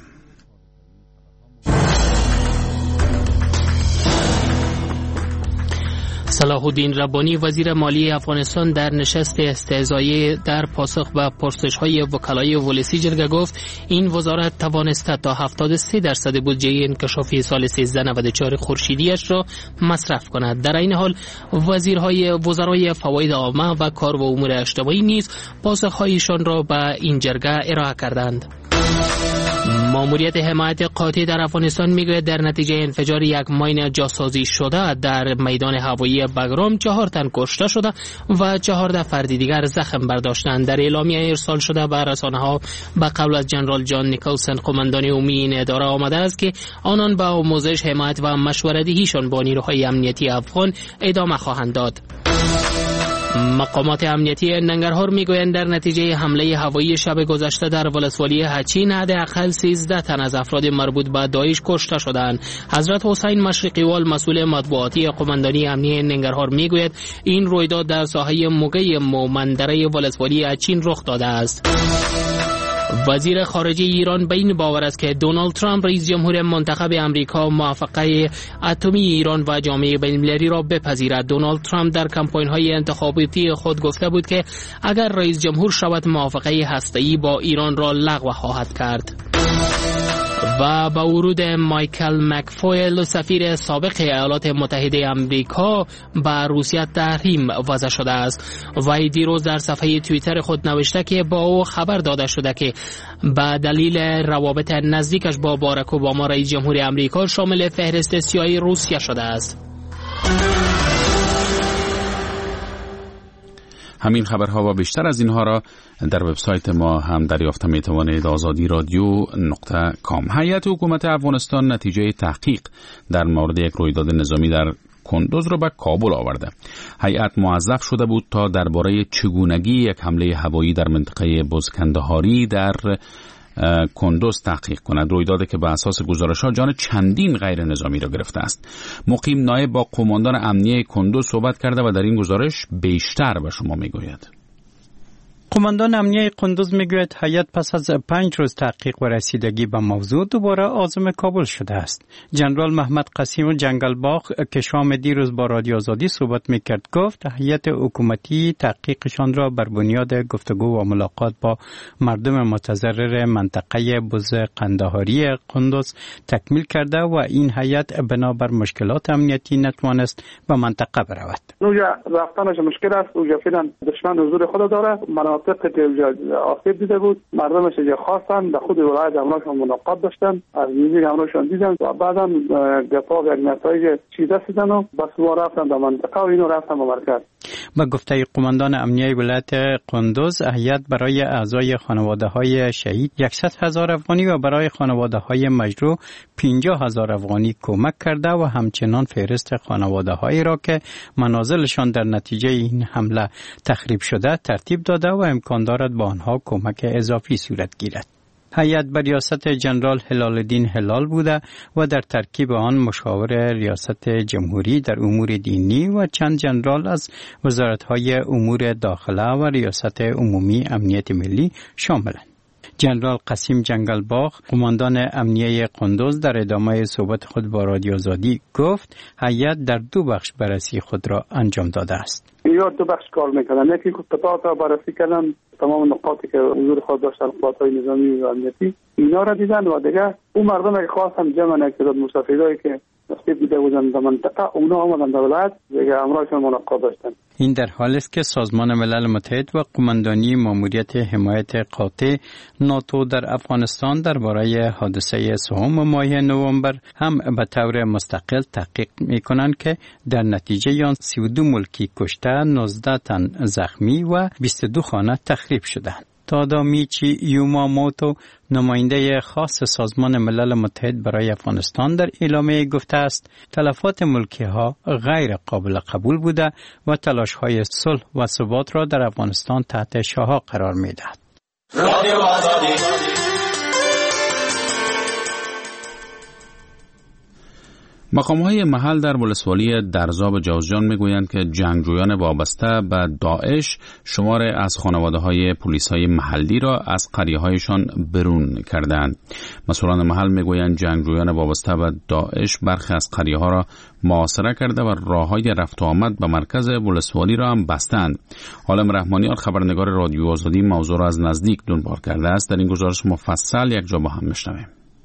صلاح الدین ربانی وزیر مالی افغانستان در نشست استعزایی در پاسخ به پرسش‌های وکلای ولسی جرگه گفت این وزارت توانسته تا هفتاد و سه درصد بودجه انکشافی سال سیزده نود و چهار خورشیدی‌اش را مصرف کند. در این حال وزیرهای وزرای فواید عامه و کار و امور اجتماعی نیز پاسخ‌هایشان را به این جرگه ارائه کردند. ماموریت حمایت قاطع در افغانستان میگوید در نتیجه انفجار یک ماین جاسازی شده در میدان هوایی بگرام چهار تن کشته شده و چهارده فرد دیگر زخم برداشتند. در اعلامیه ارسال شده به رسانه‌ها به قول از جنرال جان نیکلسن قماندان عمومی این اداره آمده است که آنان به آموزش، حمایت و مشوره‌دهیشان با نیروهای امنیتی افغان ادامه خواهند داد. مقامات امنیتی ننگرهار میگویند در نتیجه حمله هوایی شب گذشته در ولسوالی هچین حداقل سیزده تن از افراد مربوط به داعش کشته شدند. حضرت حسین مشرقیوال مسئول مطبوعاتی قماندانی امنیتی ننگرهار میگوید این رویداد در ساحه موقع مومندره ولسوالی هچین رخ داده است. وزیر خارجه ایران به این باور است که دونالد ترامپ رئیس جمهور منتخب امریکا موافقه اتمی ایران و جامعه بین‌المللی را بپذیرد. دونالد ترامپ در کمپاین‌های انتخاباتی خود گفته بود که اگر رئیس جمهور شود موافقه هسته‌ای با ایران را لغو خواهد کرد. و با ورود مایکل مکفویل سفیر سابق ایالات متحده آمریکا به روسیه تحریم وضع شده است. وی دیروز در صفحه توییتر خود نوشته که با او خبر داده شده که به دلیل روابط نزدیکش با باراک اوباما رئیس جمهور آمریکا شامل فهرست سیاه روسیه شده است. همین خبرها و بیشتر از اینها را در وبسایت ما هم دریافت می توانید. آزادی رادیو نقطه کام. هیئت حکومت افغانستان نتیجه تحقیق در مورد یک رویداد نظامی در کندوز را به کابل آورده. هیئت موظف شده بود تا درباره چگونگی یک حمله هوایی در منطقه بزکندهاری در کندوز تحقیق کند. رویدادی که به اساس گزارش‌ها جان چندین غیر نظامی را گرفته است. مقیم نایب با قماندان امنیه کندوز صحبت کرده و در این گزارش بیشتر به شما میگوید. قماندان امنیه کندوز میگوید هیئت پس از پنج روز تحقیق و رسیدگی به موضوع دوباره عازم کابل شده است. جنرال محمد قسیم جنگلباغ که شام دیروز با رادیو آزادی صحبت میکرد گفت هیئت حکومتی تحقیقشان را بر بنیاد گفتگو و ملاقات با مردم متضرر منطقه بز قندهاری کندوز تکمیل کرده و این هیئت بنابر مشکلات امنیتی نتوانست به منطقه برود. اونجا رفتنش مشکل است. اونجا فعلا دشمن حضور خود داره. مناطق که آسیب دیده بود مردمش اجا خواستن به خود ولایت همراهشان ملاقات داشتن، از میزی همراهشان دیدن و بعدا گفا و نتایج چیزه سیدن و بس ما رفتن به منطقه و اینو رفتن به مرکز. با گفته قماندان امنیه ولایت کندوز هیئت برای اعضای خانواده های شهید صد هزار افغانی و برای خانواده های مجروح پنجاه هزار افغانی کمک کرده و همچنان فهرست خانواده هایی را که منازلشان در نتیجه این حمله تخریب شده ترتیب داده و امکان دارد با آنها کمک اضافی صورت گیرد. هیئت بر ریاست جنرال هلال الدین هلال بوده و در ترکیب آن مشاور ریاست جمهوری در امور دینی و چند جنرال از وزارت‌های امور داخله و ریاست عمومی امنیت ملی شاملند. جنرال قسیم جنگلباغ قماندان امنیه کندوز در ادامه صحبت خود با رادیو آزادی گفت هیئت در دو بخش بررسی خود را انجام داده است. یا دو بخش کار میکنن، یکی قطعات را بررسی کردن، تمام نقاطی که حضور خود داشتن قطعات نظامی و امنیتی اینا را دیدن و دیگه اون مردم که خواستن جمع نکردن مستفیدایی که تسکیب دیده بودن در منطقه، اونا آمدن در ولایت دیگه همراهشان ملاقات داشتن. این در حالی است که سازمان ملل متحد و قماندانی ماموریت حمایت قاطع ناتو در افغانستان درباره حادثه سوم ماه نوامبر هم به طور مستقل تحقیق می‌کنند که در نتیجه آن سی و دو ملکی کشته، نوزده تن زخمی و بیست و دو خانه تخریب شدند. تادامیچی یوماموتو، نماینده خاص سازمان ملل متحد برای افغانستان، در اعلامیه گفته است تلفات ملکی ها غیر قابل قبول بوده و تلاش های صلح و ثبات را در افغانستان تحت شعاع قرار می دهد. مقام‌های محل در ولسوالی درزاب جوزجان می‌گویند که جنگجویان وابسته به داعش شمار از خانواده‌های پلیس‌های محلی را از قریه‌هایشان برون کردند. مسئولان محل می‌گویند جنگجویان وابسته به داعش برخی از قریه‌ها را محاصره کرده و راه‌های رفت و آمد به مرکز ولسوالی را هم بستند. عالم رحمانیان، خبرنگار رادیو آزادی، موضوع را از نزدیک دنبال کرده است. در این گزارش مفصل یک جا با هم می‌شنویم.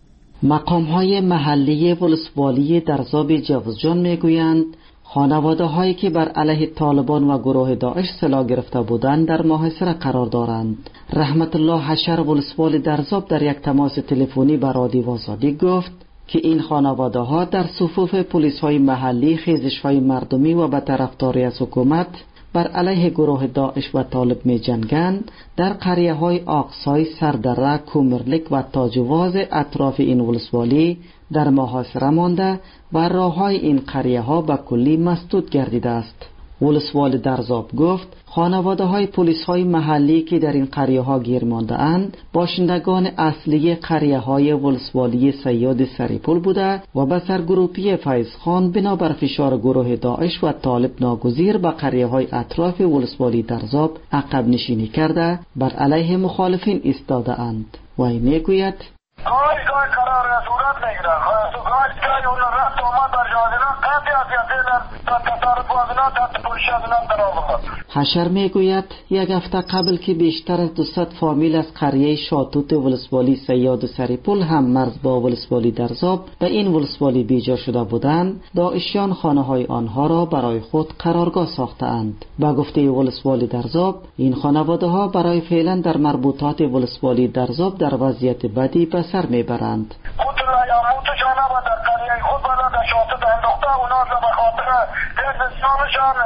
مقام‌های محلی ولسوالی درزاب جوزجان میگویند خانواده هایی که بر علیه طالبان و گروه داعش سلاح گرفته بودند در محاصره قرار دارند. رحمت الله حشر ولسوالی درزاب در یک تماس تلفنی با رادیو آزادی گفت که این خانواده ها در صفوف پلیس های محلی خیزش های مردمی و به طرفداری از حکومت بر علیه گروه داعش و طالب می جنگند. در قریه های آقسای، سردره، کومرلک و تاجواز اطراف این ولسوالی در محاصره مانده و راه های این قریه ها به کلی مسدود گردیده است. ولسوالی درزاب گفت خانواده های پلیس های محلی که در این قریه ها گیر مانده اند باشندگان اصلی قریه های ولسوالی سیاد سریپول بوده و به سرگروپی فیض خان بنابر فشار گروه داعش و طالب ناگزیر به قریه های اطراف ولسوالی درزاب عقب نشینی کرده بر علیه مخالفین ایستاده اند. و این میگوید گاهی گاهی قرار صورت میگیرن، گاهی گاهی اون رفت آمد در جادینا قطعی از یادینا تا تصارف وزنا تا پولشی از اونم در آمد. حشر میگوید یک هفته قبل که بیشتر از دویست فامیل از قریه شاتوت ولسوالی سیاد و سریپول هم مرز با ولسوالی درزاب به این ولسوالی بیجا شده بودند، داعشیان خانه های آنها را برای خود قرارگاه ساخته اند. با گفته ولسوالی درزاب این خانواده ها برای فعلا در مربوطات ولسوالی درزاب در وضعیت بدی به سر میبرند. خود را یا موت جانب در قریه خود بلا در شاتوت انداخته اونا را به خاطر حفظ اسلامشان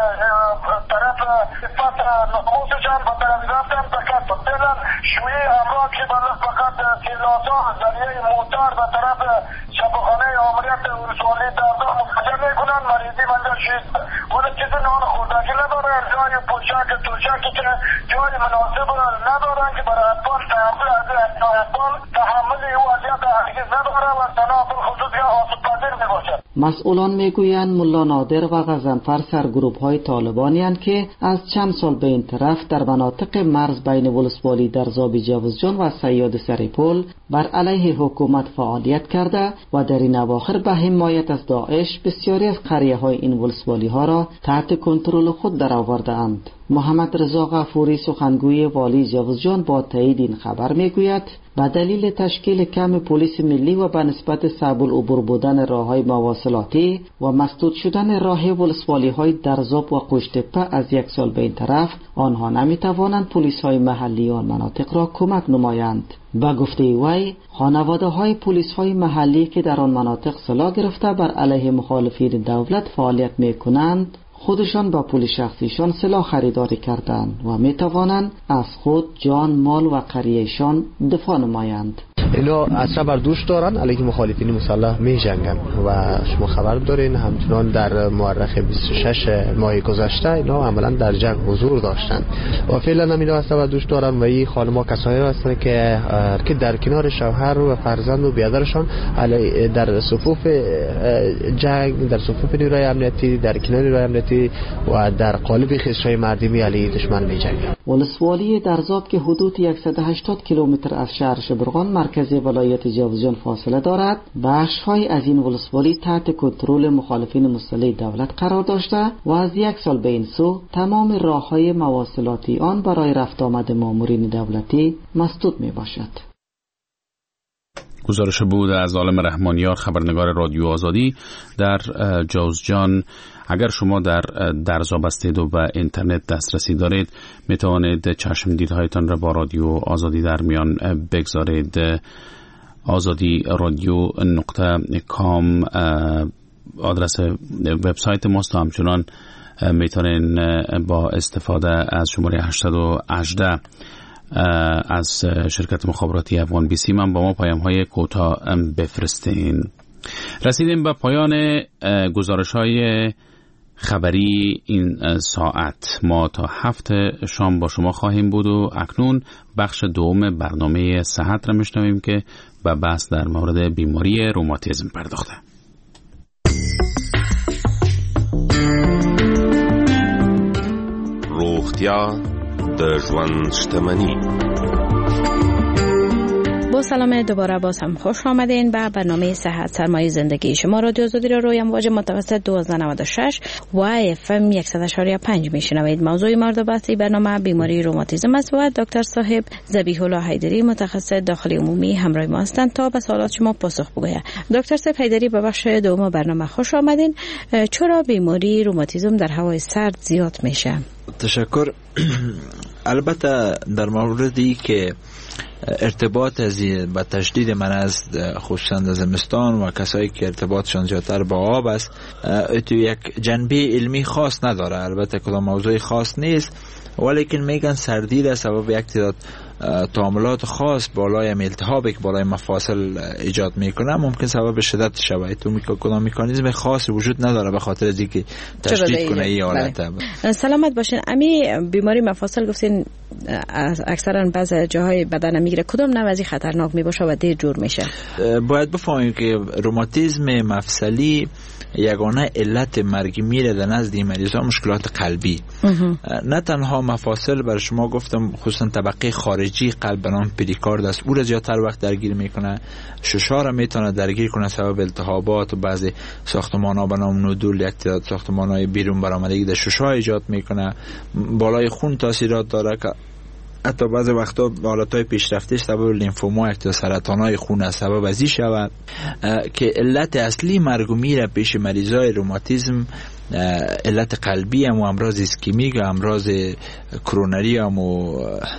طرف صفت ناموسشان به طرف رفتن فقط فعلا شویی امراض که بلا فقط سیلاسا ذریعه موتار به طرف شبخانه آمریت ولسوالی درزاب متوجه میکنن. مریضی منجر شید ولی چیز نان خوردگی ندارن، جای پوشاک توشاکی که جای مناسب ندارن که برای اطفال تحمل از اطفال تحمل او وضعیت هرگز نداره و تنافل خصوصی آسوب پذیر میباشد. مسئولان میگویند ملا نادر و غضنفر سرگروپ های طالبانی هستند که از چند سال به این طرف در مناطق مرز بین ولسوالی درزاب جوزجان و سیاد سریپول بر علیه حکومت فعالیت کرده و در این اواخر به حمایت از داعش بسیاری از قریه های این ولسوالی ها را تحت کنترل خود درآورده اند. محمد رضا غفوری سخنگوی والی جوزجان با تایید این خبر میگوید به دلیل تشکیل کم پلیس ملی و به نسبت صعب العبور بودن راههای مواصلاتی و مسدود شدن راه ولسوالی های درزاب و قوشتپه از یک سال به این طرف آنها نمیتوانند پلیس های محلی آن مناطق را کمک نمایند. با گفته وی خانواده های پلیس های محلی که در آن مناطق سلاح گرفته بر علیه مخالفین دولت فعالیت میکنند خودشان با پول شخصیشان سلاح خریداری کردند و می توانند از خود، جان، مال و قریهشان دفاع نمایند. اینا اصلا بر دوش دارن علیه مخالفین مسلح می جنگن و شما خبر دارین همچنان در مورخ بیست و شش ماه گذشته اینا عملا در جنگ حضور داشتن و فعلا هم اینا اصلا بر دوش دارن و این خانم‌ها کسایی هستن که که در کنار شوهر و فرزند و برادرشان در صفوف جنگ، در صفوف نیروی امنیتی، در کنار نیروی امنیتی و در قالب خیزش‌های مردمی علیه دشمن می جنگن. ولسوالی درزاب که حدود صد و هشتاد کیلومتر از شهر شبرغان مرکز ولایت جوزجان فاصله دارد، بخش‌های از این ولسوالی تحت کنترل مخالفین مسلح دولت قرار داشته و از یک سال به این سو تمام راه‌های مواصلاتی آن برای رفت آمد مامورین دولتی مسدود می‌باشد. گزارش بود از عالم رحمانیار، خبرنگار رادیو آزادی در جوزجان. اگر شما در درزا هستید و به اینترنت دسترسی دارید، می توانید چشم دیدهایتان را با رادیو آزادی در میان بگذارید. آزادی رادیو نقطه کام آدرس وبسایت ماست و همچنان می توانید با استفاده از شماره هشتصد و هجده از شرکت مخابراتی افغان بی سی من با ما پیام های کوتاه بفرستین. رسیدیم به پایان گزارش های خبری این ساعت. ما تا هفت شام با شما خواهیم بود و اکنون بخش دوم برنامه صحت را میشنویم که به بحث در مورد بیماری روماتیسم پرداخته. روغتیا د ژوند شتمنی. با سلام دوباره باز هم خوش آمدین به برنامه صحت سرمایه زندگی. شما رادیو آزادی را روی امواج متوسط دوازده نود و شش و اف ام صد و یک و پنج میشنوید. موضوع مورد بحث برنامه بیماری روماتیسم است و دکتر صاحب ذبیح الله حیدری متخصص داخلی عمومی همراه ما هستند تا به سوالات شما پاسخ بگوید. دکتر صاحب حیدری به بخش دوم برنامه خوش آمدین. چرا بیماری روماتیسم در هوای سرد زیاد میشه؟ تشکر. البته در موردی که ارتباط از با تشدید مرض خصوصا در زمستان و کسایی که ارتباطشان زیادتر با آب است، تو یک جنبه علمی خاص نداره. البته کدام موضوع خاص نیست، ولیکن میگن سردی در سبب یک تعداد تعاملات خاص بالای التهابی که بالای مفاصل ایجاد میکنه ممکن سبب شدت شود. تو میگه کدام مکانیزم خاصی وجود نداره به خاطر از اینکه تشدید کنه این حالت. سلامت باشین. امی بیماری مفاصل گفتین اکثرا بعضی جاهای بدن میگیره، کدام نوع از خطرناک میباشه و دیر جور میشه؟ باید بفهمیم که روماتیسم مفصلی یگانه علت مرگ میره در نزد این مریضا مشکلات قلبی. نه تنها مفاصل، بر شما گفتم خصوصا طبقه خارجی قلب بنام پریکارد است، او را زیادتر وقت درگیر میکنه. ششا را میتونه درگیر کنه سبب التهابات و بعضی ساختمان‌ها بنام نودول، یک تعداد ساختمان‌های بیرون برآمدگی در ششا ایجاد میکنه. بالای خون تاثیرات داره که حتی بعضی وقتا حالتهای پیشرفته سبب لیمفوما، یک سرطانهای خون سبب ازی شود که علت اصلی مرگ و میر پیش مریضای روماتیسم علت قلبی هم و امراض اسکمیک و امراض کرونری هم و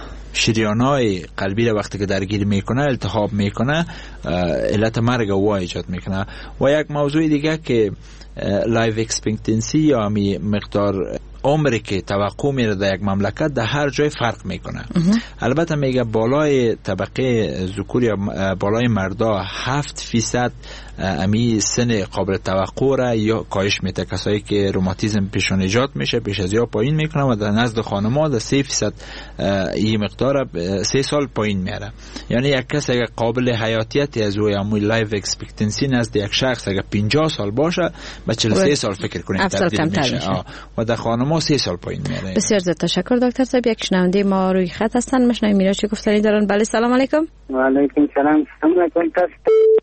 شریانهای قلبی را وقتی که درگیر میکنه التهاب میکنه علت مرگ او ایجاد میکنه. و یک موضوع دیگه که لایف اکسپکتنسی یا می مقدار عمری که توقع میره در یک مملکت در هر جای فرق میکنه. البته میگه بالای طبقه ذکور یا بالای مردا هفت فیصد امی سن قابل توقع را یا کاهش میده. کسایی که روماتیسم پیشون ایجاد میشه پیش از یا پایین میکنه و در نزد خانم‌ها در سه فیصد این مقدار سه سال پایین میاره. یعنی یک کس اگر قابل حیاتیت از او یا لایف اکسپکتنسی نزد یک شخص اگر پنجاه سال باشه به چهل و سه سال فکر کنید تبدیل میشه. میشه و در خانم‌ها سه سال پایین میاره. بسیار زیاد تشکر دکتر صاحب. یک شنونده ما روی خط هستن، مشنویم میرا چه گفتنی دارن. بله سلام علیکم. و علیکم سلام. سلام علیکم. تاسو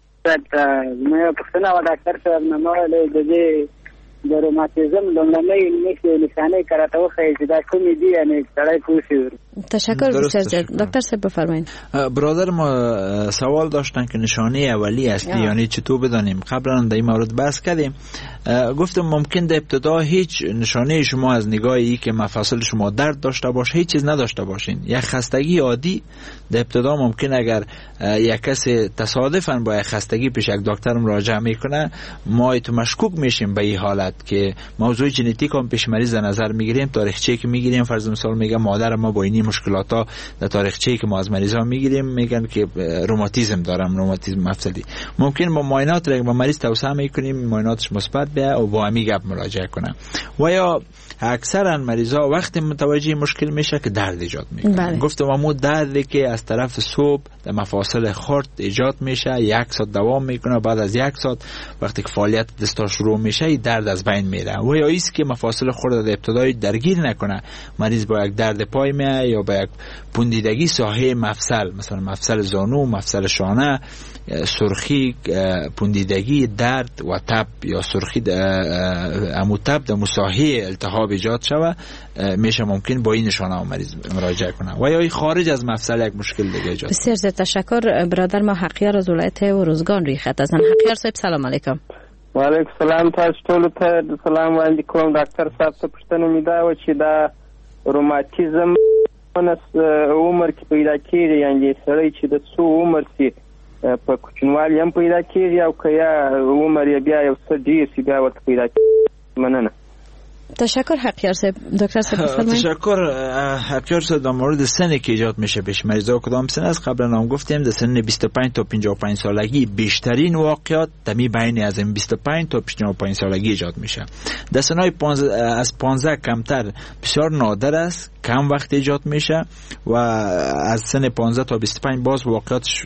ما پښتنه و ډاکټر صاحب نه نو له دې د روماتیزم لومړنۍ علمي نشانه کراته وخی چې دا کومې دي یعنی سړی پوښي. تشکر بسیار زیاد. دکتر صاحب بفرمایید. برادر ما سوال داشتن که نشانه اولی اصلی یعنی چطور بدانیم. قبلا در این مورد بحث کردیم. گفتم ممکن در ابتدا هیچ نشانه شما از نگاه ای که مفاصل شما درد داشته باشه هیچ چیز نداشته باشین. یک خستگی عادی در ابتدا ممکن اگر یک کس تصادفاً با یک خستگی پیش یک دکتر مراجعه میکنه ما تو مشکوک میشیم به این حالت که موضوع ژنتیک هم پیش مریض در نظر میگیریم. تاریخچه‌ای که میگیریم فرض مثال میگه مادر ما با این مشکلاتا در تاریخچه‌ای که ما از مریضا میگیریم میگن که روماتیسم دارم، روماتیسم مفصلی. ممکن ما معاینات را با مریض توصیه میکنیم معایناتش مثبت بیاد و با همین گپ مراجعه کنه. و یا اکثرا مریضا وقتی متوجه مشکل میشه که درد ایجاد میکنه. گفتم ما دردی که از طرف صبح در مفاصل خرد ایجاد میشه یک ساعت دوام میکنه، بعد از یک ساعت وقتی که فعالیت دستا شروع میشه درد از بین میره. و یا ایست که مفاصل خرد در ابتدای درگیر نکنه، مریض با یک درد پای میاد یا با یک پوندیدگی ساحه مفصل مثلا مفصل زانو، مفصل شانه سرخی، پوندیدگی، درد و تب یا سرخی امو تب در مساحه التهاب ایجاد شوه، میشه ممکن با این نشانه مریض مراجعه کنه و یا خارج از مفصل یک مشکل دیگه ایجاد. بسیار زیاد تشکر. برادر ما حقیار از ولایت ورزگان روی خط هستن. حقیار صاحب سلام علیکم. و علیکم سلام. تاسو ټول ته سلام وړاندې کوم. ډاکټر صاحب ته پوښتنه مې دا و چې دا روماتیزم عمر کې پیدا کیږي، یعنی سړی چې د څو عمر سي په کوچنوالي هم پیدا کیږي او که یا عمر یې بیا یو څه ډیر سي بیا ورته پیدا کیږي؟ مننه. تشکر حقیار صاحب. دکتر صاحب بفرمایید. تشکر حقیار صاحب. در مورد سنی که ایجاد میشه پیش مریضا کدام سن است؟ قبلا هم گفتیم در سن بیست و پنج تا پنجاه و پنج سالگی بیشترین واقعات دمی بین از این بیست و پنج تا پنجاه و پنج سالگی ایجاد میشه. در سنهای از پانزده کمتر بسیار نادر است، کم وقت ایجاد میشه و از سن پانزده تا بیست و پنج باز واقعاتش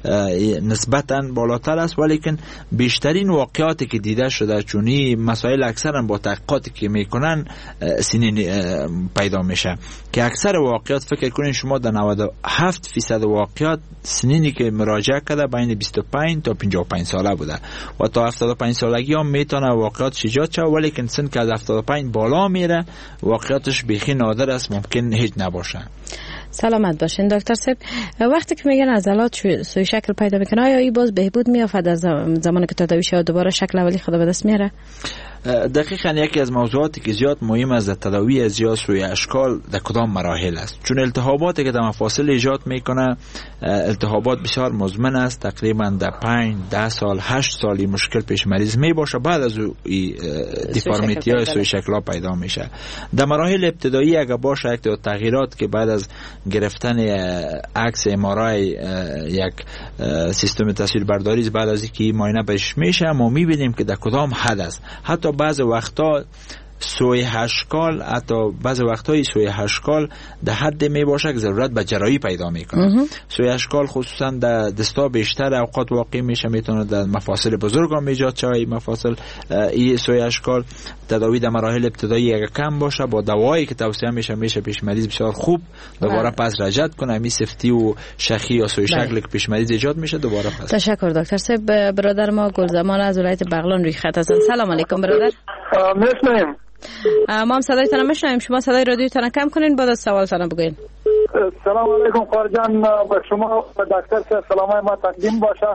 نسبتاً بالاتر است، ولیکن بیشترین واقعاتی که دیده شده چونی مسائل اکثرا با تحقیقاتی که میکنن سنین پیدا میشه که اکثر واقعات فکر کنین شما در نود و هفت فیصد واقعات سنینی که مراجعه کرده بین بیست و پنج تا پنجاه و پنج ساله بوده و تا هفتاد و پنج سالگی هم میتونه واقعاتش ایجاد شه، ولیکن سن که از هفتاد و پنج بالا میره واقعاتش بیخی نادر است، ممکن هیچ نباشه. سلامت باشین دکتر صاحب. وقتی که میگن عضلات سوی شکل پیدا میکنه آیا این باز بهبود میافد از زمانی که تداوی شد دوباره شکل اولی خود به دست میاره؟ دقیقاً یکی از موضوعاتی که زیاد مهم است در تداوی از یا سوی اشکال در کدام مراحل است، چون التهاباتی که در مفاصل ایجاد میکنه التهابات بسیار مزمن است، تقریبا در پنج ده سال هشت سالی مشکل پیش مریض می باشه، بعد از او دیفارمیتی های سوی شکل ها پیدا میشه. در مراحل ابتدایی اگر باشه یک تغییرات که بعد از گرفتن عکس ام آر آی یک سیستم تصویربرداری بعد از اینکه معاینه پیش میشه ما میبینیم که در کدام حد است. حتی بعض وقتا سوی هشکال حتی بعض وقتای سوی هشکال در حد می باشه که ضرورت به جراحی پیدا میکنه. سوی هشکال خصوصا در دستا بیشتر اوقات واقع میشه، میتونه در مفاصل بزرگ هم ایجاد شه. این مفاصل این سوی هشکال تداوی در مراحل ابتدایی اگر کم باشه با دوایی که توصیه میشه میشه پیش مریض بسیار خوب دوباره پس رجعت کنه. می سفتی و شخی یا سوی شکل که پیش مریض ایجاد میشه دوباره پس. تشکر دکتر صاحب. برادر ما گلزمان از ولایت بغلان روی خط هستن. سلام علیکم برادر. میشنویم. ما هم صدایتان میشنویم، شما صدای رادیوتان کم کنین بعد از سوالتان بگوین. سلام علیکم خارجان، به شما و دکتر صاحب سلامای ما تقدیم باشه.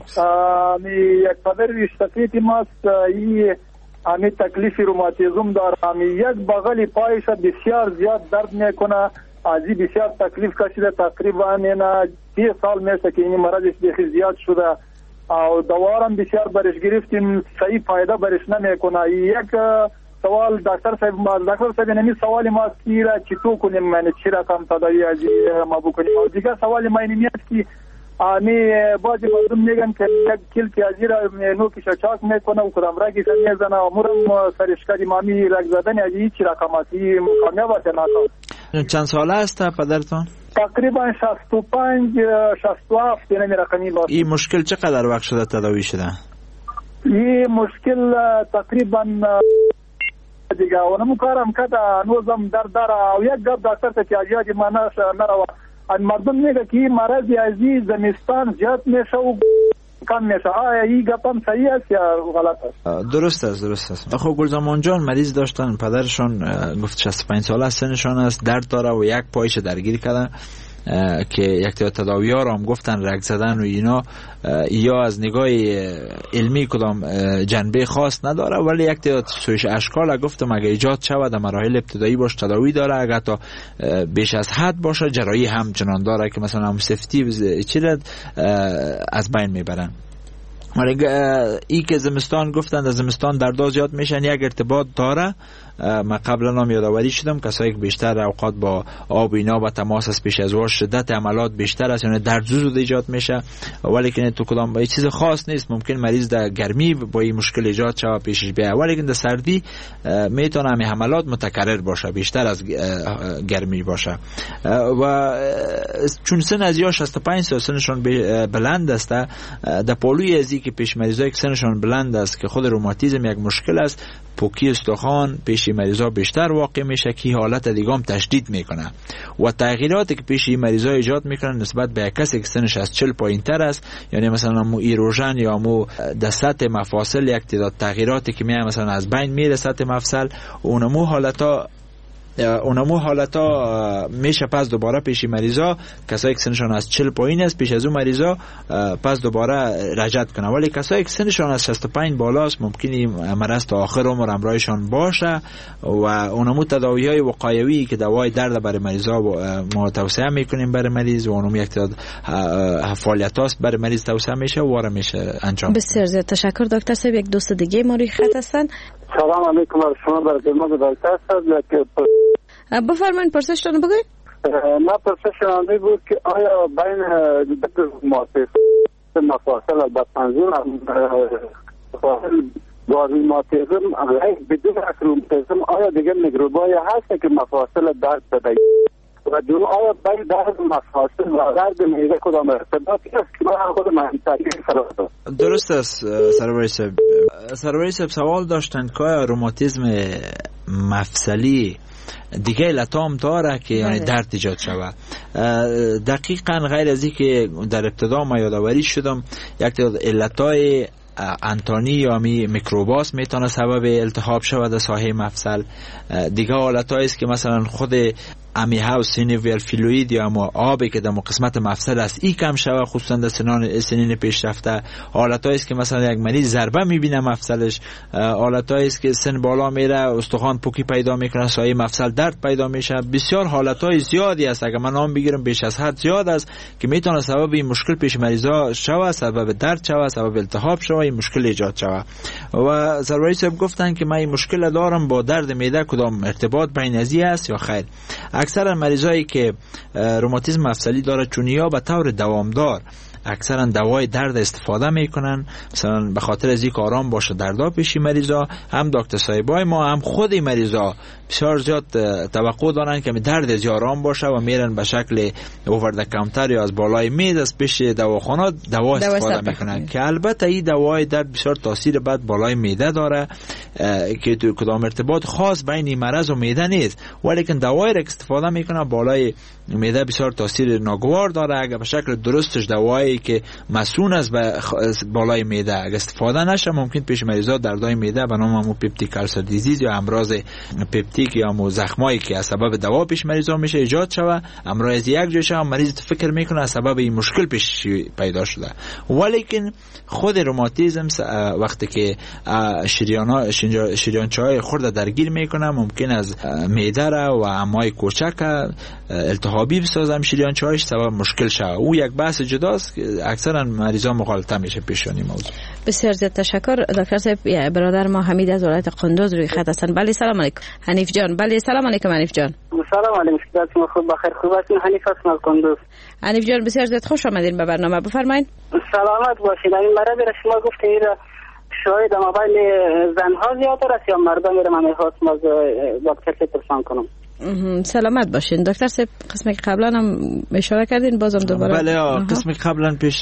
یک پدر ویشتفیتی ماست، این همی تکلیفی روماتیزم داره، همی یک بغلی پایش بسیار زیاد درد میکنه، از این بسیار تکلیف کشیده، تقریبا اینا سی سال میشه که این مرضش بخی زیاد شده او دوارم بسیار برش گرفتیم، صحیح فایده برش نمیکنه. یک سوال دکتر صاحب دکتر صاحب نمی سوالی ما است که چی تو کنیم، من چی رقم تداوی از ما بکنیم. و دیگه سوال ما اینی است که آنی بعضی مردم میگن که یک کیل پیازی را نوکش چاک میکنه و کدام رگی میزنه و مرم سرشکاری مامی رگ زدن از این چی رقم است، این کامیاب است ناکام. چند ساله است پدرتون؟ تقریبا شصت و پنج شصت و هفت این رقمی باشه. این مشکل چقدر وقت شده تداوی شده؟ این مشکل تقریبا دیگه اونم کارم کده نوزم در در و یک گپ دکتر ته که اجازه ما نروا ان مردم میگه که مرض عزیز زمستان زیاد میشه و کم میشه. آیا این گپ هم صحیح است یا غلط است؟ درست است درست است. خب گلزمان جان مریض داشتن، پدرشون گفت شصت و پنج ساله سنشون است، درد داره و یک پایش درگیر کردن که یک تداوی ها را هم گفتن رگ زدن و اینا یا از نگاه علمی کدام جنبه خاص نداره، ولی یک تعداد سویش اشکال گفتم اگه ایجاد شود در مراحل ابتدایی باش تداوی داره، اگر تا بیش از حد باشه جراحی همچنان داره که مثلا هم سفتی چیز از بین میبرن. ای که زمستان گفتن از زمستان درد زیاد میشن یک ارتباط داره. من قبلا هم یادآوری شدم کسایی که بیشتر اوقات با آب اینا و تماس از پیش از واش شدت عملات بیشتر است، یعنی درد زود ایجاد میشه، ولی که تو کدام با چیز خاص نیست. ممکن مریض در گرمی با این مشکل ایجاد شه پیشش بیاد، ولی که در سردی میتونه همین عملات متکرر باشه، بیشتر از گرمی باشه. و چون سن از یا شصت و پنج سال سنشون بلند است، در پالوی ازی که پیش مریضایی که سنشان بلند است که خود روماتیسم یک مشکل است، پوکی استخوان پیش مریضا بیشتر واقع میشه که حالت دیگه هم تشدید میکنه و تغییراتی که پیش مریضا ایجاد میکنن نسبت به کسی که سنش از چهل پایین تر است، یعنی مثلا مو ایروژن یا مو دست مفاصل یک تعداد تغییراتی که میاد مثلا از بین میره سطح مفصل، اونمو حالتا اونمو حالتا میشه پس دوباره پیش مریضا کسایی که سنشان از چهل پایین است پیش از اون مریضا پس دوباره رجعت کنه. ولی کسایی که سنشان از شصت و پنج بالاست ممکنه مرض تا آخر عمر همراهشان باشه و اونمو تداوی های وقایوی که دوای درد برای مریضا ما توصیه میکنیم برای مریض و اونمو یک تعداد فعالیت هاست برای مریض توصیه میشه و واره میشه انجام. بسیار زیاد تشکر دکتر صاحب. یک دوست دیگه ما روی خط هستن. سلام علیکم و شما برای خدمت دکتر صاحب. بفرمایید پرسشتون بگوید. ما پرسشم این بود که آیا بین ماسه مفاصل با پنجم مفاصل با روماتیسم بدون روماتیسم آیا دیگه میکروبایی هست که مفاصل درد بده و دو آیا بین درد مفاصل و درد معده کدام ارتباطی است که من خود منطقی فراتر؟ درست است سروری صاحب. سروری صاحب سوال داشتند که آیا روماتیسم مفصلی دیگه علتام داره که یعنی درد ایجاد شود. دقیقا غیر از این که در ابتدا ما یادآوری شدم یک تعداد علتای انتانی یا می میکروباس میتونه سبب التهاب شود در ساحه مفصل. دیگه حالتایی است که مثلا خود امیها و سینویل فلوید یا ما آبی که در قسمت مفصل است ای کم شود خصوصا در سنان سنین پیشرفته. حالتایی است که مثلا یک مریض ضربه میبینه مفصلش، حالتایی است که سن بالا میره استخوان پوکی پیدا میکنه سایه مفصل درد پیدا میشه. بسیار حالتای زیادی است، اگر من نام بگیرم بیش از حد زیاد است که میتونه سبب این مشکل پیش مریضا شود، سبب درد شود، سبب التهاب شود، این مشکل ایجاد شود. و سروری صاحب گفتن که من این مشکل دارم با درد معده کدام ارتباط بین ازی است یا خیر. اکثر مریضایی که روماتیسم مفصلی داره چونیا به طور دوامدار اکثرا دوای درد استفاده میکنن، مثلا به خاطر از اینکه آرام باشه دردا پیشی مریضا. هم دکتر صاحبای ما هم خود مریضا بسیار زیاد توقع دارن که درد زیاد آرام باشه و میرن به شکل اوور د کانتر یا از بالای میز از پیش دواخانه دوا استفاده میکنن که البته این دوای درد بسیار تاثیر بد بالای معده داره که تو کدام ارتباط خاص بین این مرض و معده نیست، ولیکن دوای را استفاده میکنه بالای معده بسیار تاثیر ناگوار داره. اگر به شکل درستش دوایی که مسئول است به بالای معده اگر استفاده نشه ممکن پیش مریضا دردای معده به نام همون پپتیک ألسر دیزیز یا امراض پپتیک یا همون زخمایی که از سبب دوا پیش مریضا میشه ایجاد شود. امراض یک جای شود مریض فکر میکنه از سبب این مشکل پیش پیدا شده، ولیکن خود روماتیسم وقتی که شریانا شریانچه‌های خرد درگیر میکنه ممکن از معده را و امعای کوچک التهابی بسازم شریانچه‌هاش سبب مشکل شود. او یک بحث جداست که اکثرا مریضا مغالطه میشه پیشانی موضوع. بسیار زیاد تشکر دکتر صاحب. برادر ما حمید از ولایت قندوز روی خط هستن. بله سلام علیکم حنیف جان. بله سلام علیکم حنیف جان. سلام علیکم شما خوب بخیر خوب هستین؟ حنیف هستم از قندوز. حنیف جان بسیار زیاد خوش آمدین به برنامه. بفرمایید. سلامت باشید. این مرض را شما گفتید شاید ما بین زنها زیادتر است یا مردان را من خواستم از دکتر پرسان کنم. سلامت باشین دکتر صاحب. قسمی که قبلا هم اشاره کردین بازم دوباره. بله قسمی که قبلا پیش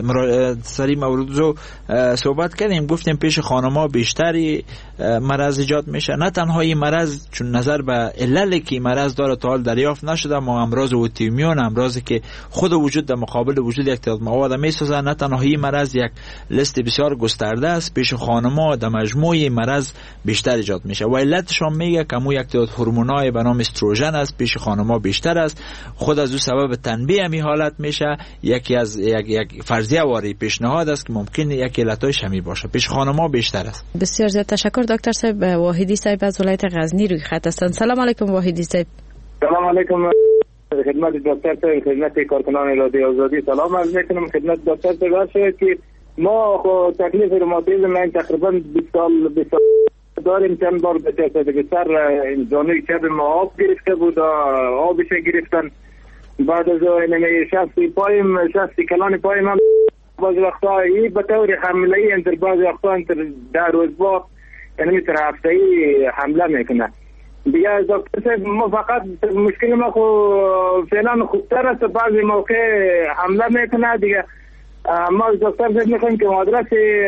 سری مورد رو صحبت کردیم، گفتیم پیش خانم‌ها بیشتری مرض ایجاد میشه. نه تنها این مرض چون نظر به عللی که مرض داره تا حال دریافت نشده، ما امراض اوتیمیون امراضی که خود وجود در مقابل وجود یک تعداد مواد میسازه، نه تنها این مرض یک لیست بسیار گسترده است. پیش خانم‌ها در مجموع مرض بیشتر ایجاد میشه و علتش هم میگه که مو یک تعداد هورمونای به نام استروژن است پیش خانم‌ها بیشتر است. خود از او سبب تنبیه می حالت میشه. یکی از یک, یک فرضیه واری پیشنهاد است که ممکن یک علتای شمی باشه پیش خانم‌ها بیشتر است. بسیار زیاد تشکر دکتر صاحب. واحدی صاحب از ولایت غزنی روی خط هستند. سلام علیکم واحدی صاحب. سلام علیکم خدمت دکتر صاحب، خدمت کارکنان رادیو آزادی سلام عرض میکنم. خدمت دکتر صاحب که ما خو تکلیف روماتیسم من تقریبا بیست سال بیست سال داریم. چند بار به جسد سر جانوی چپ ما آب گرفته بود، آبش گرفتن. بعد از این شستی پایم شستی کلان پایم هم باز وقتا ای به طور حمله ای انتر باز وقتا انتر در روز با یعنی میتر هفته ای حمله میکنه. دیگه دکتر صاحب ما فقط مشکل ما خو فعلا خوبتر است، بعضی موقع حمله میکنه دیگه ما دکتر صاحب میخوایم که آدرس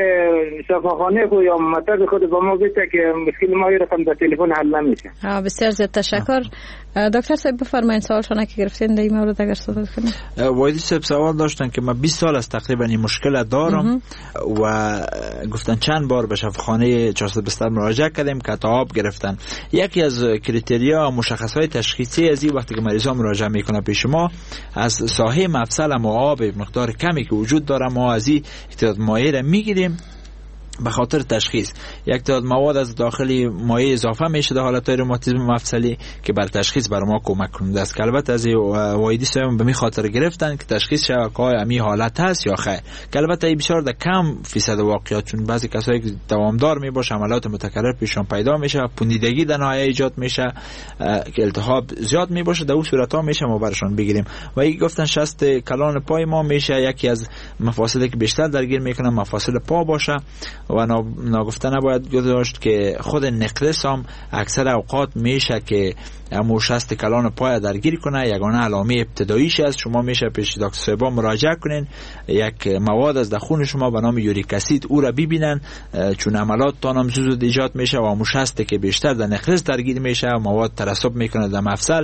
شفاخانه خود یا مطب خود با ما بده که مشکل ما رقم در تلفن حل نمیشه. بسیار زیاد تشکر. دکتر صاحب بفرمایید سوالشون که گرفتین در این مورد اگر صحبت کنید. وایدی صاحب سوال داشتن که من بیست سال از تقریبا این مشکل دارم و گفتن چند بار به شفاخانه چهارصد و بیست مراجعه کردیم که تا آب گرفتن. یکی از کریتریا مشخصهای تشخیصی از این وقتی که مریضا مراجعه میکنه پیش ما از ساحه مفصل ما آب مقدار کمی که وجود داره ما از این تعداد مایع را میگیریم به خاطر تشخیص. یک تعداد مواد از داخلی مایع اضافه میشه در حالت روماتیسم مفصلی که بر تشخیص بر ما کمک کننده است. البته از وایدی صاحب به می خاطر گرفتن که تشخیص شود که آیا امی حالت هست یا خیر. که البته این بسیار در کم فیصد واقعیت، چون بعضی کسایی که دوامدار می باشه عملات متکرر پیششون پیدا میشه، پوندیدگی در نهایت ایجاد میشه که التهاب زیاد می باشه، در اون صورت ها میشه ما برشون بگیریم. و این گفتن شست کلان پای ما میشه یکی از مفاصلی که بیشتر درگیر میکنه مفاصل پا باشه و ناگفته نباید گذاشت که خود نقرس هم اکثر اوقات میشه که امو شست کلان پای درگیر کنه. یگانه علامه ابتداییش است. شما میشه پیش دکتر صاحب مراجعه کنین، یک مواد از خون شما به نام یوریک اسید او را ببینن، چون عملات تان هم زود ایجاد میشه و امو شست که بیشتر در نقرس درگیر میشه مواد ترسب میکنه در مفصل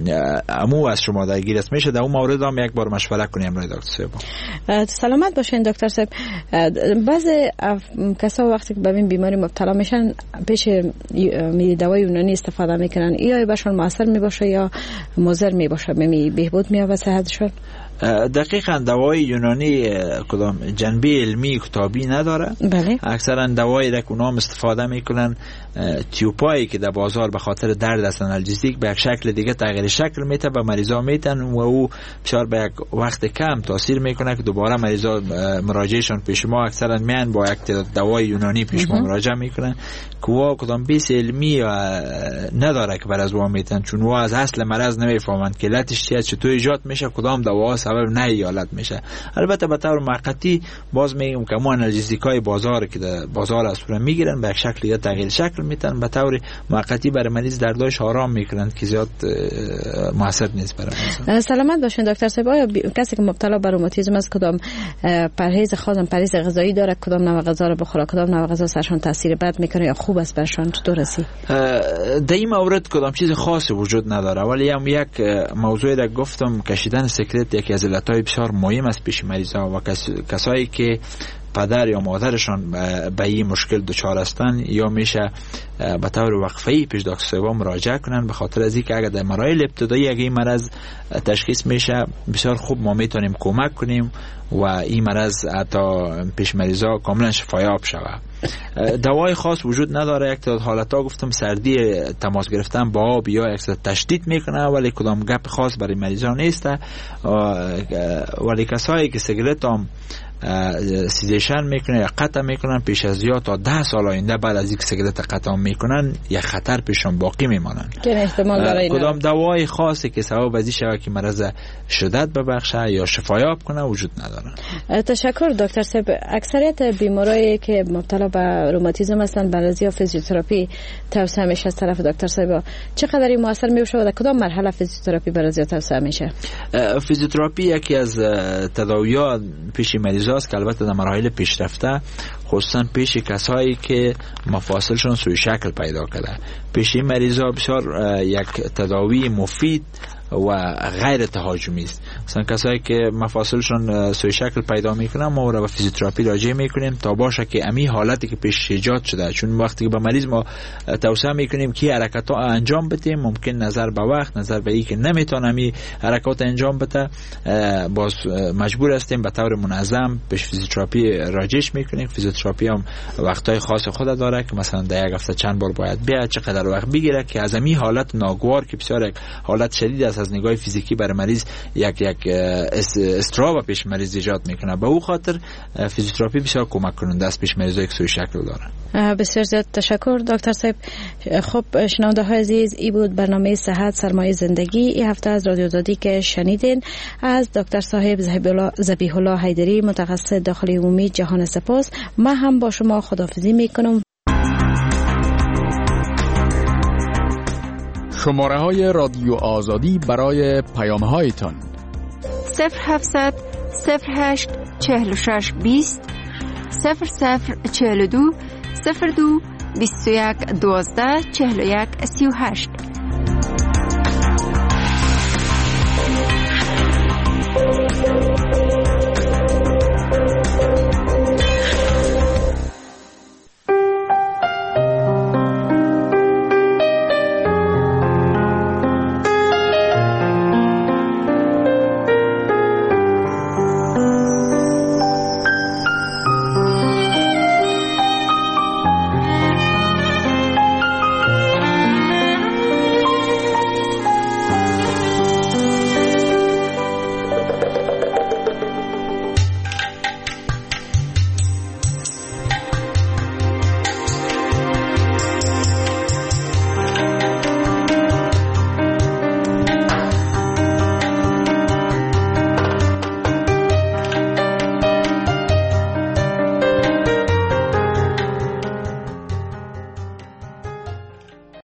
امو از شما درگیر است میشه. در اون مورد هم یک بار مشوره کنیم برای دکتر صاحب. سلامت باشین دکتر صاحب. بعضی کسا وقتی که به این بیماری مبتلا میشن پیش دوای یونانی استفاده میکنن، یا بهشون موثر میباشه یا مضر میباشه؟ می بهبود میابه صحتشون؟ دقیقاً دوای یونانی کدام جنبه علمی کتابی نداره. بله. اکثرا دوایی را که اونام استفاده میکنن تیوپایی که در بازار به خاطر درد از آنالژیک به یک شکل دیگه تغییر شکل میده و مریضا میتن و او بسیار به یک وقت کم تاثیر میکنه که دوباره مریضا مراجعهشون پیش ما اکثرا میان با یک دوای یونانی پیش ما مراجعه میکنن که وا کدام بیس علمی نداره که بر از وا میتن، چون وا از اصل مرض نمیفهمند که علتش چیه، چطور ایجاد میشه، کدام دوا سبب نه حالت میشه. البته به طور موقتی باز میگم که ما آنالژیکای بازار که در بازار اسورا میگیرن به یک شکل یا تغییر شکل میتن، به طور موقتی برای مریض درداش آرام میکنن که زیاد موثر نیست برای مریض. سلامت باشین دکتر صاحب. آیا کسی که مبتلا به روماتیسم است کدام پرهیز خاص پرهیز غذایی داره، کدام نوع غذا رو بخوره، کدام نوع غذا سرشون تاثیر بد میکنه یا خوب است برشون؟ چطور است؟ در این مورد کدام چیز خاصی وجود نداره، ولی هم یک موضوعی را گفتم کشیدن سکرت یکی از علتهای بسیار مهم است پیش مریضا و کس... کسایی که پدر یا مادرشان به این مشکل دچار هستند یا میشه به طور وقفه‌ای پیش دکتر صاحب مراجعه کنن، به خاطر از اینکه اگر در مراحل ابتدایی اگه این مرض تشخیص میشه بسیار خوب ما میتونیم کمک کنیم و این مرض حتی پیش مریضا کاملا شفایاب شود. دوای خاص وجود نداره. یک تعداد حالتا گفتم سردی تماس گرفتن با آب یا یک تشدید میکنه، ولی کدام گپ خاص برای مریضا نیست. ولی کسایی که سیگارت هم سیزیشن میکنه یا قطع میکنن پیش از یا تا ده سال آینده بعد از اینکه سیگارت قطع میکنن یا خطر پیششون باقی میمانن. کدام دوای خاصی که سبب از این شوه که مرض شدت ببخشه یا شفایاب کنه وجود ندارن. تشکر دکتر صاحب. اکثریت بیمارایی که مبتلا به روماتیسم هستن بعضی ها فیزیوتراپی توصیه میشه از طرف دکتر صاحب. چقدر این موثر میشه و در کدام مرحله فیزیوتراپی برای توصیه میشه؟ فیزیوتراپی یکی از تداویات پیش مریض است که البته در مراحل پیشرفته خصوصا پیش کسایی که مفاصلشون سوی شکل پیدا کرده، پیش این مریضا بسیار یک تداوی مفید و غیر تهاجمی است. مثلا کسایی که مفاصلشون سوی شکل پیدا میکنن ما رو به فیزیوتراپی راجع میکنیم تا باشه که امی حالتی که پیش ایجاد شده، چون وقتی که به مریض ما توصیه میکنیم که حرکات ها انجام بده ممکن نظر به وقت نظر به این که نمیتونه امی حرکات انجام بده باز مجبور هستیم به طور منظم به فیزیوتراپی راجعش میکنیم. فیزیوتراپی هم وقتای خاص خود داره که مثلا در یک هفته چند بار باید بیاد، چقدر وقت بگیره که از امی حالت ناگوار که بسیار یک حالت شدید است از نگاه فیزیکی برای مریض یک یک استراب پیش مریض ایجاد میکنه. به او خاطر فیزیوتراپی بسیار کمک کننده است پیش مریضایی که سوی شکل دارن. بسیار زیاد تشکر دکتر صاحب. خب شنونده های عزیز، این بود برنامه صحت سرمایه زندگی این هفته از رادیو آزادی که شنیدین از دکتر صاحب ذبیح الله حیدری متخصص داخلی عمومی. جهان سپاس. من هم با شما خداحافظی میکنم. شماره های رادیو آزادی برای پیام هایتان صفر هفتصد صفر هشت چهل و شش بیست صفر صفر چهل و دو صفر دو بیست و یک دوازده چهل و یک سی و هشت.